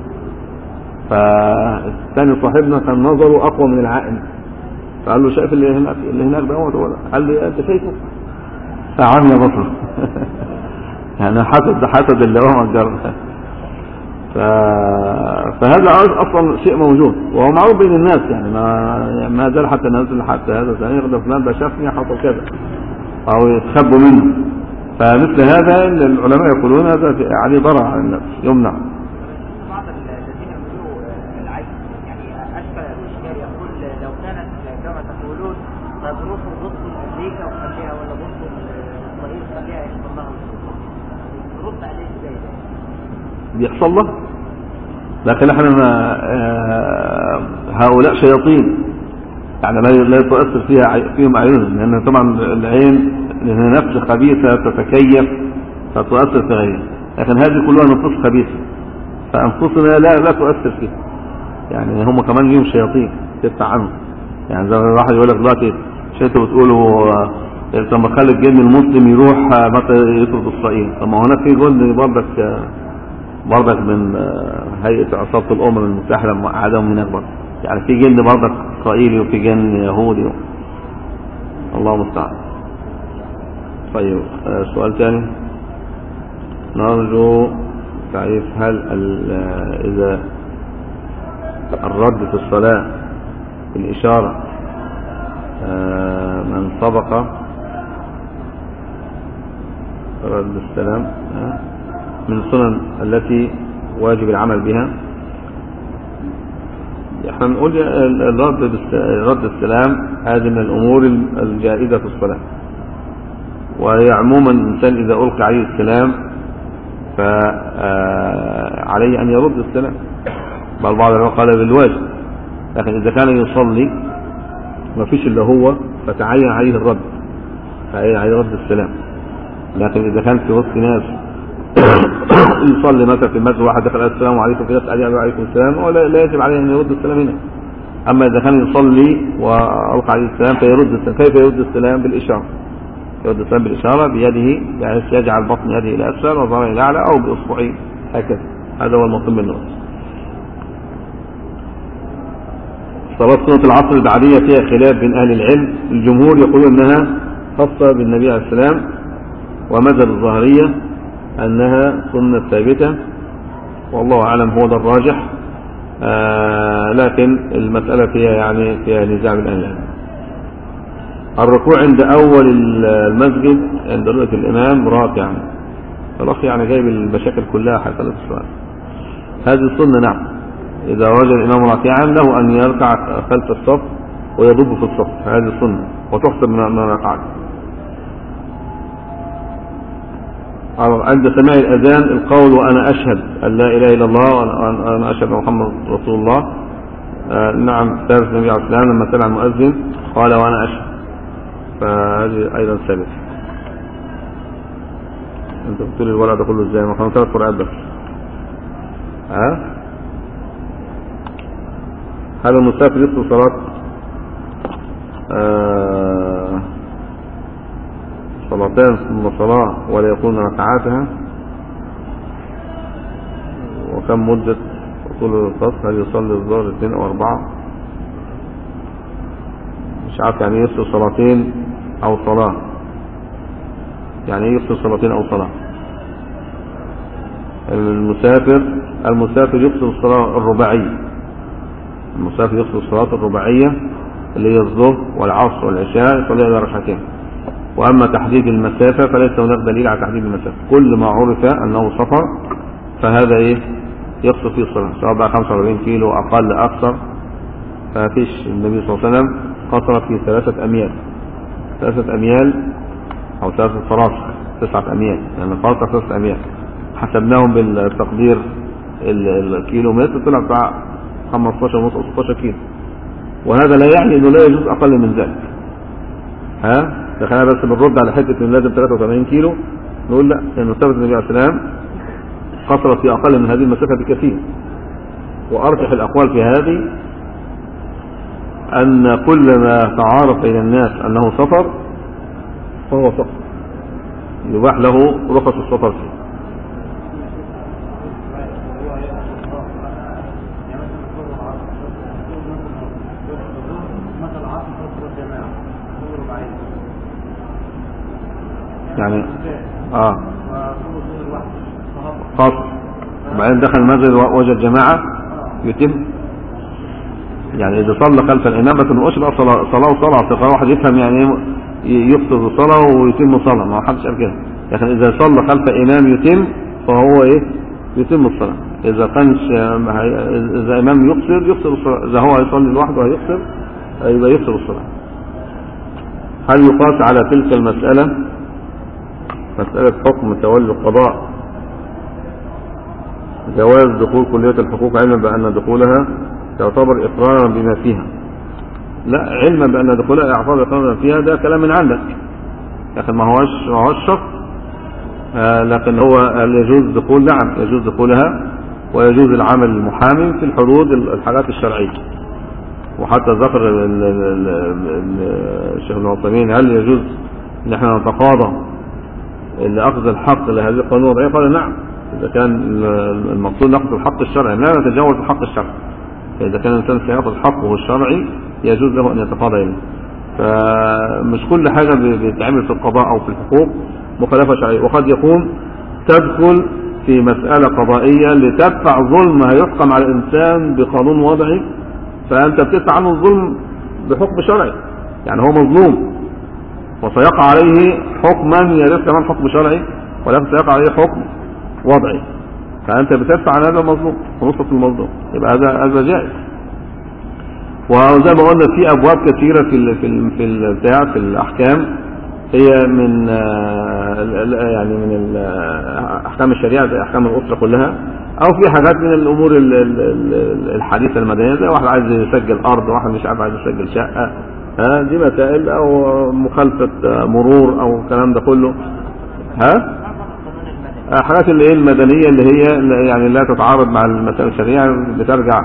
فالثاني صاحبنا كان نظره اقوى من العائن، فقال له شايف اللي هناك اللي هناك ده هو؟ قال لي انت شايفه؟ فعمي بصر يعني حسد ده حسد اللي هو مجرد. فهذا اصلا شيء موجود وهو معروف بين الناس، يعني ما ما زال حتى الناس حتى هذا ثاني ده فلان ده شافني حصل كذا او يتخبوا منه. فمثل هذا العلماء يقولون هذا عليه ضرر على النفس يمنع. بعض الذين يقولوا العين يعني اشكل الاشكال يقول لو كانت كما تقولون مبروك ضد امريكا وخليها ولا ضد اسرائيل خليها يحصل لها رد عليه ازاي؟ بيحصل له، لكن احنا هؤلاء شياطين يعني لا لا تؤثر فيها فيهم عيونهم، لان طبعا العين لأنها نفس خبيثة تتكيف فتؤثر في غيرها، لكن هذه كلها نفوس خبيثة فأنفسنا لا لا تؤثر فيها، يعني هم كمان ليهم شياطين تدفع عنهم. يعني زي الواحد يقول لك دلوقتي مش انتوا بتقولوا لما خلي الجن المسلم يروح مثلا يطرد إسرائيل، طب ما هناك في جند برضك برضك من هيئة عصابة الأمم المتحدة مقعدهم هناك برضك، يعني في جن برضك إسرائيلي وفي جن يهودي، الله المستعان. طيب سؤال ثاني نرجو تعريف هل إذا الرد في الصلاة بالإشارة من سبق رد السلام من السنن التي واجب العمل بها. احنا نقول الرد رد السلام هذه من الأمور الجائزة في الصلاة، وهي عموما الإنسان إذا ألقى عليه السلام فعليه أن يرد السلام، بل بعض العلماء قال بالواجب، لكن إذا كان يصلي ما فيش إلا هو فتعين عليه الرد، تعين عليه رد السلام. لكن إذا كان في وسط ناس يصلي مثلا في المسجد واحد دخل السلام عليكم في ناس عليه وعليكم السلام ولا لا يجب عليه أن يرد السلام هنا. أما إذا كان يصلي وألقى عليه السلام فيرد السلام. كيف يرد السلام؟ بالإشارة، يرد السلام بالإشارة بيده، يعني يجعل بطن يده إلى أسفل وظهره إلى أعلى أو بإصبعيه هكذا، هذا هو المطلوب منه. صلاة سنة العصر البعدية فيها خلاف بين أهل العلم، الجمهور يقول أنها خاصة بالنبي عليه السلام، ومذهب الظاهرية أنها سنة ثابتة، والله أعلم هو ده الراجح. آه لكن المسألة فيها يعني فيها نزاع بين أهل العلم. الركوع عند أول المسجد عند رؤية الإمام راكعا، الأخ يعني جايب المشاكل كلها حتى السؤال. هذه السنة نعم، إذا وجد الإمام راكعا له أن يركع خلف الصف ويضب في الصف، هذه السنة وتحسب من ركعات. عند سماع الأذان القول وأنا أشهد أن لا إله إلا الله وأنا أشهد أن محمد رسول الله. آه نعم ثابت النبي عليه السلام لما سمع المؤذن قال وأنا أشهد، فهذه أيضا ثابت. أنت بتقول الولد ده كله إزاي؟ ما كانوا ثلاث قراءات بس. ها؟ هل المسافر يصل صلاة آه صلاتين ثم صلاة ولا يكون ركعاتها؟ وكم مدة طول الفصل؟ هل يصلي الظهر اثنين أو أربعة؟ مش عارف يعني يصل صلاتين أو صلاة، يعني يصل صلاتين أو صلاة. المسافر المسافر يقصر الصلاة الرباعية، المسافر يقصر الصلاة الرباعية اللي هي الظهر والعصر والعشاء يصلي إلى ركعتين. وأما تحديد المسافة فليس هناك دليل على تحديد المسافة، كل ما عرف أنه سفر فهذا إيه يقصر فيه الصلاة، سواء بقى خمسة وأربعين كيلو أقل أكثر. ففيش النبي صلى الله عليه وسلم قصر في ثلاثة أميال، ثلاثة أميال أو ثلاثة فراسخ، تسعة أميال، لأن يعني فراسخ ثلاثة أميال حسبناهم بالتقدير الكيلومتر طلع بتاع خمستاشر ونص أو ستاشر كيلو، وهذا لا يعني انه لا يجوز اقل من ذلك. ها دخلنا بس بنرد على حته انه لازم ثلاثة وثمانين كيلو، نقول لا، لانه ثبت النبي عليه السلام قصرت في اقل من هذه المسافه بكثير. وارجح الاقوال في هذه ان كل ما تعارف بين الناس انه سفر فهو سفر يباح له رخص السفر فيه. يعني اه قصر وبعدين دخل المسجد وجد جماعة يتم، يعني إذا صلى خلف الإمام ما تنقوش بقى صلاة صلاة وصلاة تقرأ واحد يفهم يعني يقصد الصلاة ويتم الصلاة، ما حدش قال كده. لكن إذا صلى خلف إمام يتم فهو إيه يتم الصلاة. إذا كانش إذا إمام يقصر يقصر الصلاة، إذا هو يصلي لوحده هيقصر يبقى يقصر الصلاة. هل يقاس على تلك المسألة مسألة حكم تولي القضاء جواز دخول كلية الحقوق علما بأن دخولها تعتبر إقرارا بما فيها؟ لا، علما بأن دخولها يعتبر إقرارا بما فيها ده كلام من عندك، لكن ما هوش ما هوش شرط. آه لكن هو يجوز دخول، نعم يجوز دخولها ويجوز العمل المحامي في الحدود الحاجات الشرعية. وحتى ذكر الشيخ ابن عثيمين هل يجوز ان احنا نتقاضى لأخذ الحق لهذه القانون الوضعية؟ قال نعم، إذا كان المقصود نأخذ الحق الشرعي لا نتجاوز الحق الشرعي. فإذا كان الإنسان سيأخذ حقه الشرعي يجوز له أن يتقاضى إليه. فمش كل حاجة بتعمل في القضاء أو في الحقوق مخالفة شرعية، وقد يكون تدخل في مسألة قضائية لتدفع ظلم هيحكم على الإنسان بقانون وضعي، فأنت بتدفع عنه الظلم بحكم شرعي، يعني هو مظلوم وسيقع عليه حكما يرث كمان حكم شرعي، ولكن سيقع عليه حكم وضعي، فأنت بتدفع عن هذا المظلوم ونصف المظلوم، يبقى هذا هذا جائز. وزي ما قلنا في أبواب كثيرة في ال في ال في البتاع في الأحكام هي من يعني من أحكام الشريعة زي أحكام الأسرة كلها، أو في حاجات من الأمور الحديثة المدنية زي واحد عايز يسجل أرض، واحد مش عارف عايز يسجل شقة، ها دي مسائل، أو مخالفة مرور أو الكلام ده كله. ها حاجات اللي هي المدنية اللي هي يعني لا تتعارض مع المسائل الشرعية، بترجع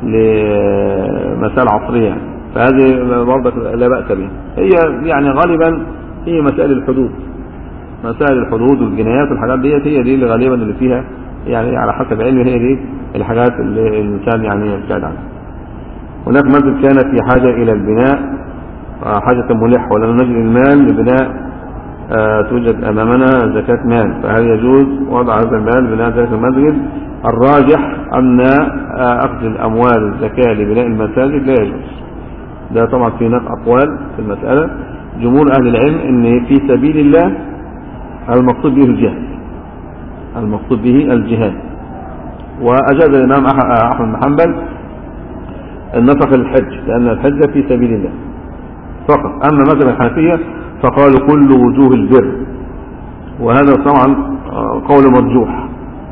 لمسائل عصرية، فهذه برضك لا بأس بها. هي يعني غالبا هي مسائل الحدود، مسائل الحدود والجنايات والحاجات ديت هي دي اللي غالبا اللي فيها يعني على حسب علمي هي دي الحاجات اللي الإنسان يعني يبتعد عنها. هناك منزل كانت في حاجة إلى البناء حاجة ملح ولم نجد المال لبناء آه توجد أمامنا زكاة مال، فهل يجوز وضع هذا المال بناء ذلك المسجد؟ الراجح أن آه أخذ الأموال الزكاة لبناء المساجد لا يجوز. ده طبعا في هناك أقوال في المسألة. جمهور أهل العلم أن في سبيل الله المقصود به الجهاد، المقصود به الجهاد. وأجاز الإمام أحمد بن حنبل النفق للحج لأن الحج في سبيل الله فقط. أما مذهب الحنفية فقالوا كل وجوه البر، وهذا طبعا قول مرجوح،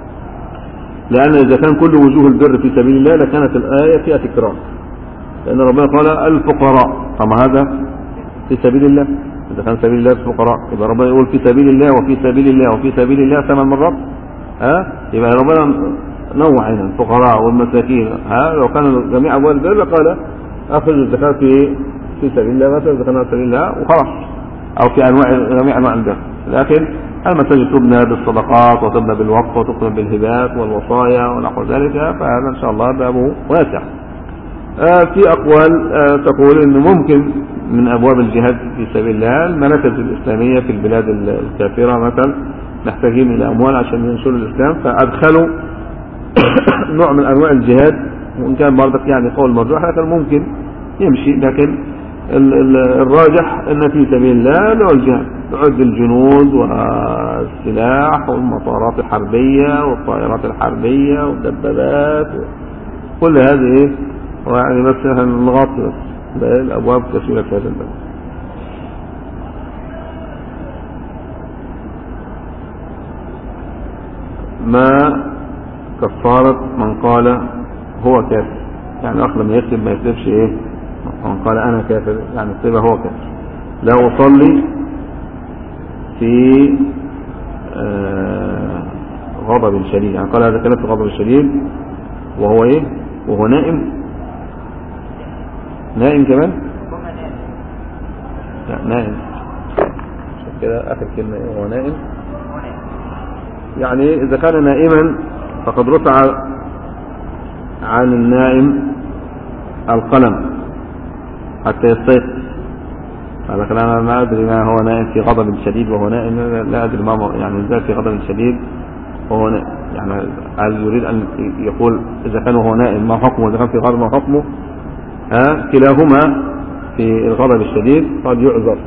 لأن إذا كان كل وجوه البر في سبيل الله لكانت الآية فيها تكرار، لأن ربنا قال الفقراء، طبعا هذا في سبيل الله، إذا كان سبيل الله الفقراء يبقى ربنا يقول في سبيل الله وفي سبيل الله وفي سبيل الله ثمان مرات، ها يبقى ربنا نوع هنا الفقراء والمساكين. ها لو كان جميع أبواب البر قال أخذ الزكاة في في سبيل الله مثلا، إذا كان في سبيل الله وخلاص، أو في أنواع جميع أنواع البر. لكن المساجد تبنى بالصدقات وتبنى بالوقف وتبنى بالهبات والوصايا ونحو ذلك، فهذا إن شاء الله بابه واسع. آه في أقوال آه تقول إنه ممكن من أبواب الجهاد في سبيل الله المراكز الإسلامية في البلاد الكافرة مثلا محتاجين إلى أموال عشان ينشروا الإسلام، فأدخلوا نوع من أنواع الجهاد، وإن كان برضك يعني قول مرجوح لكن ممكن يمشي، لكن الراجح أن في سبيل الله له الجهاد، تعد الجنود والسلاح والمطارات الحربية والطائرات الحربية والدبابات كل هذه، ويعني بس نغطي بس الأبواب كثيرة في هذا الباب. ما كفارة من قال هو كافر؟ يعني أخ لما يكتب ما يكتبش إيه من قال أنا كافر، يعني يكتبها هو كافر. لا أصلي في آه غضب شديد، يعني قال هذا كلام في غضب شديد وهو إيه وهو نائم، نائم كمان لا نائم كده آخر كلمة إيه وهو نائم، يعني إذا كان نائما فقد رفع عن النائم القلم حتى يستيقظ. قال أنا ما أدري ما هو نائم في غضب شديد وهو نائم، لا أدري ما يعني ذا في غضب شديد وهو نائم، يعني هل يريد أن يقول إذا كان هو نائم ما حكمه، إذا كان في غضب ما حكمه؟ ها كلاهما في الغضب الشديد قد يعذر.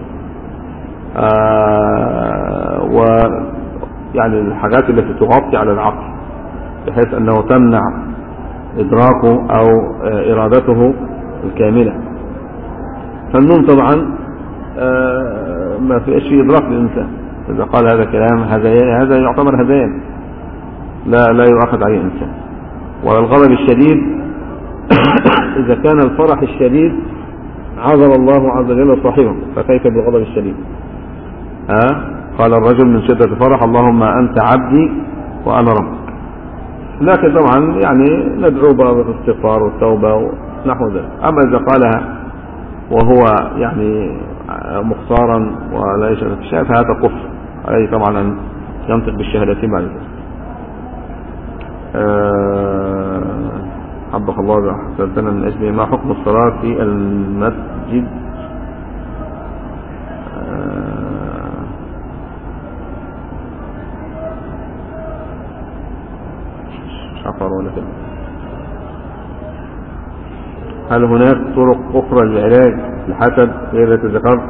آه و يعني الحاجات التي تغطي على العقل بحيث أنه تمنع إدراكه أو إرادته الكاملة. فالنوم طبعا ما في شيء إدراك للإنسان، إذا قال هذا كلام هذا يعتبر هذيان لا لا يؤخذ عليه الإنسان. والغضب الشديد إذا كان الفرح الشديد عذر الله عز وجل صاحبه، فكيف بالغضب الشديد؟ ها قال الرجل من شدة فرح اللهم أنت عبدي وأنا ربك. لكن طبعا يعني ندعو بالاستغفار والتوبة ونحو ذلك. أما إذا قالها وهو يعني مختارا ولا يشهد في الشهادة فهذا كفر عليه طبعا أن ينطق بالشهادتين بعد ذلك. حبك الله سألتنا من أجل ما حكم الصلاة في المسجد؟ ولا كده. هل هناك طرق أخرى للعلاج الحسد غير التي ذكرت؟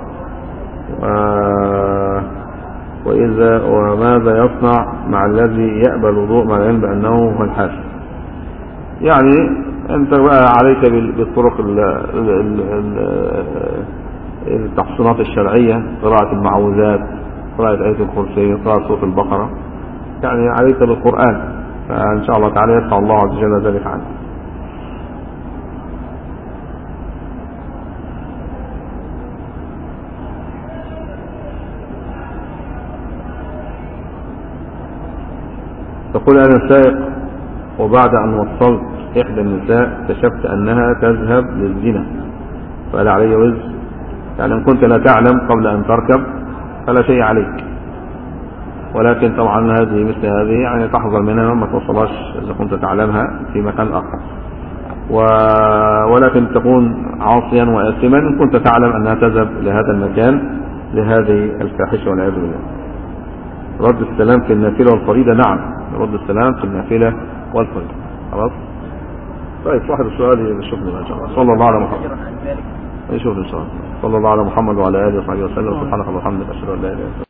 وإذا وماذا يصنع مع الذي يقبل الوضوء مع العلم بأنه هو الحاسد؟ يعني أنت بقى عليك بالطرق التحصينات الشرعية، قراءة المعوذات، قراءة آية الكرسي، قراءة سورة البقرة، يعني عليك بالقرآن، فإن شاء الله تعالى يدفع الله عز وجل ذلك عنه. تقول أنا سائق وبعد أن وصلت إحدى النساء اكتشفت أنها تذهب للزنا، فهل علي وزر؟ يعني إن كنت لا تعلم قبل أن تركب فلا شيء عليك، ولكن طبعا هذه مثل هذه يعني تحذر منها ما توصلهاش إذا كنت تعلمها في مكان آخر، و... ولكن تكون عاصيا وآثما إن كنت تعلم أنها تذهب لهذا المكان لهذه الفاحشة والعياذ بالله. رد السلام في النافلة والفريضة؟ نعم، رد السلام في النافلة والفريضة. خلاص طيب صاحب السؤال يشوفنا إن شاء الله. صلى الله على محمد يشوفنا إن شاء الله. صلى الله على محمد وعلى آله وصحبه وسلم. سبحانك اللهم وبحمدك أشهد أن لا إله إلا أنت.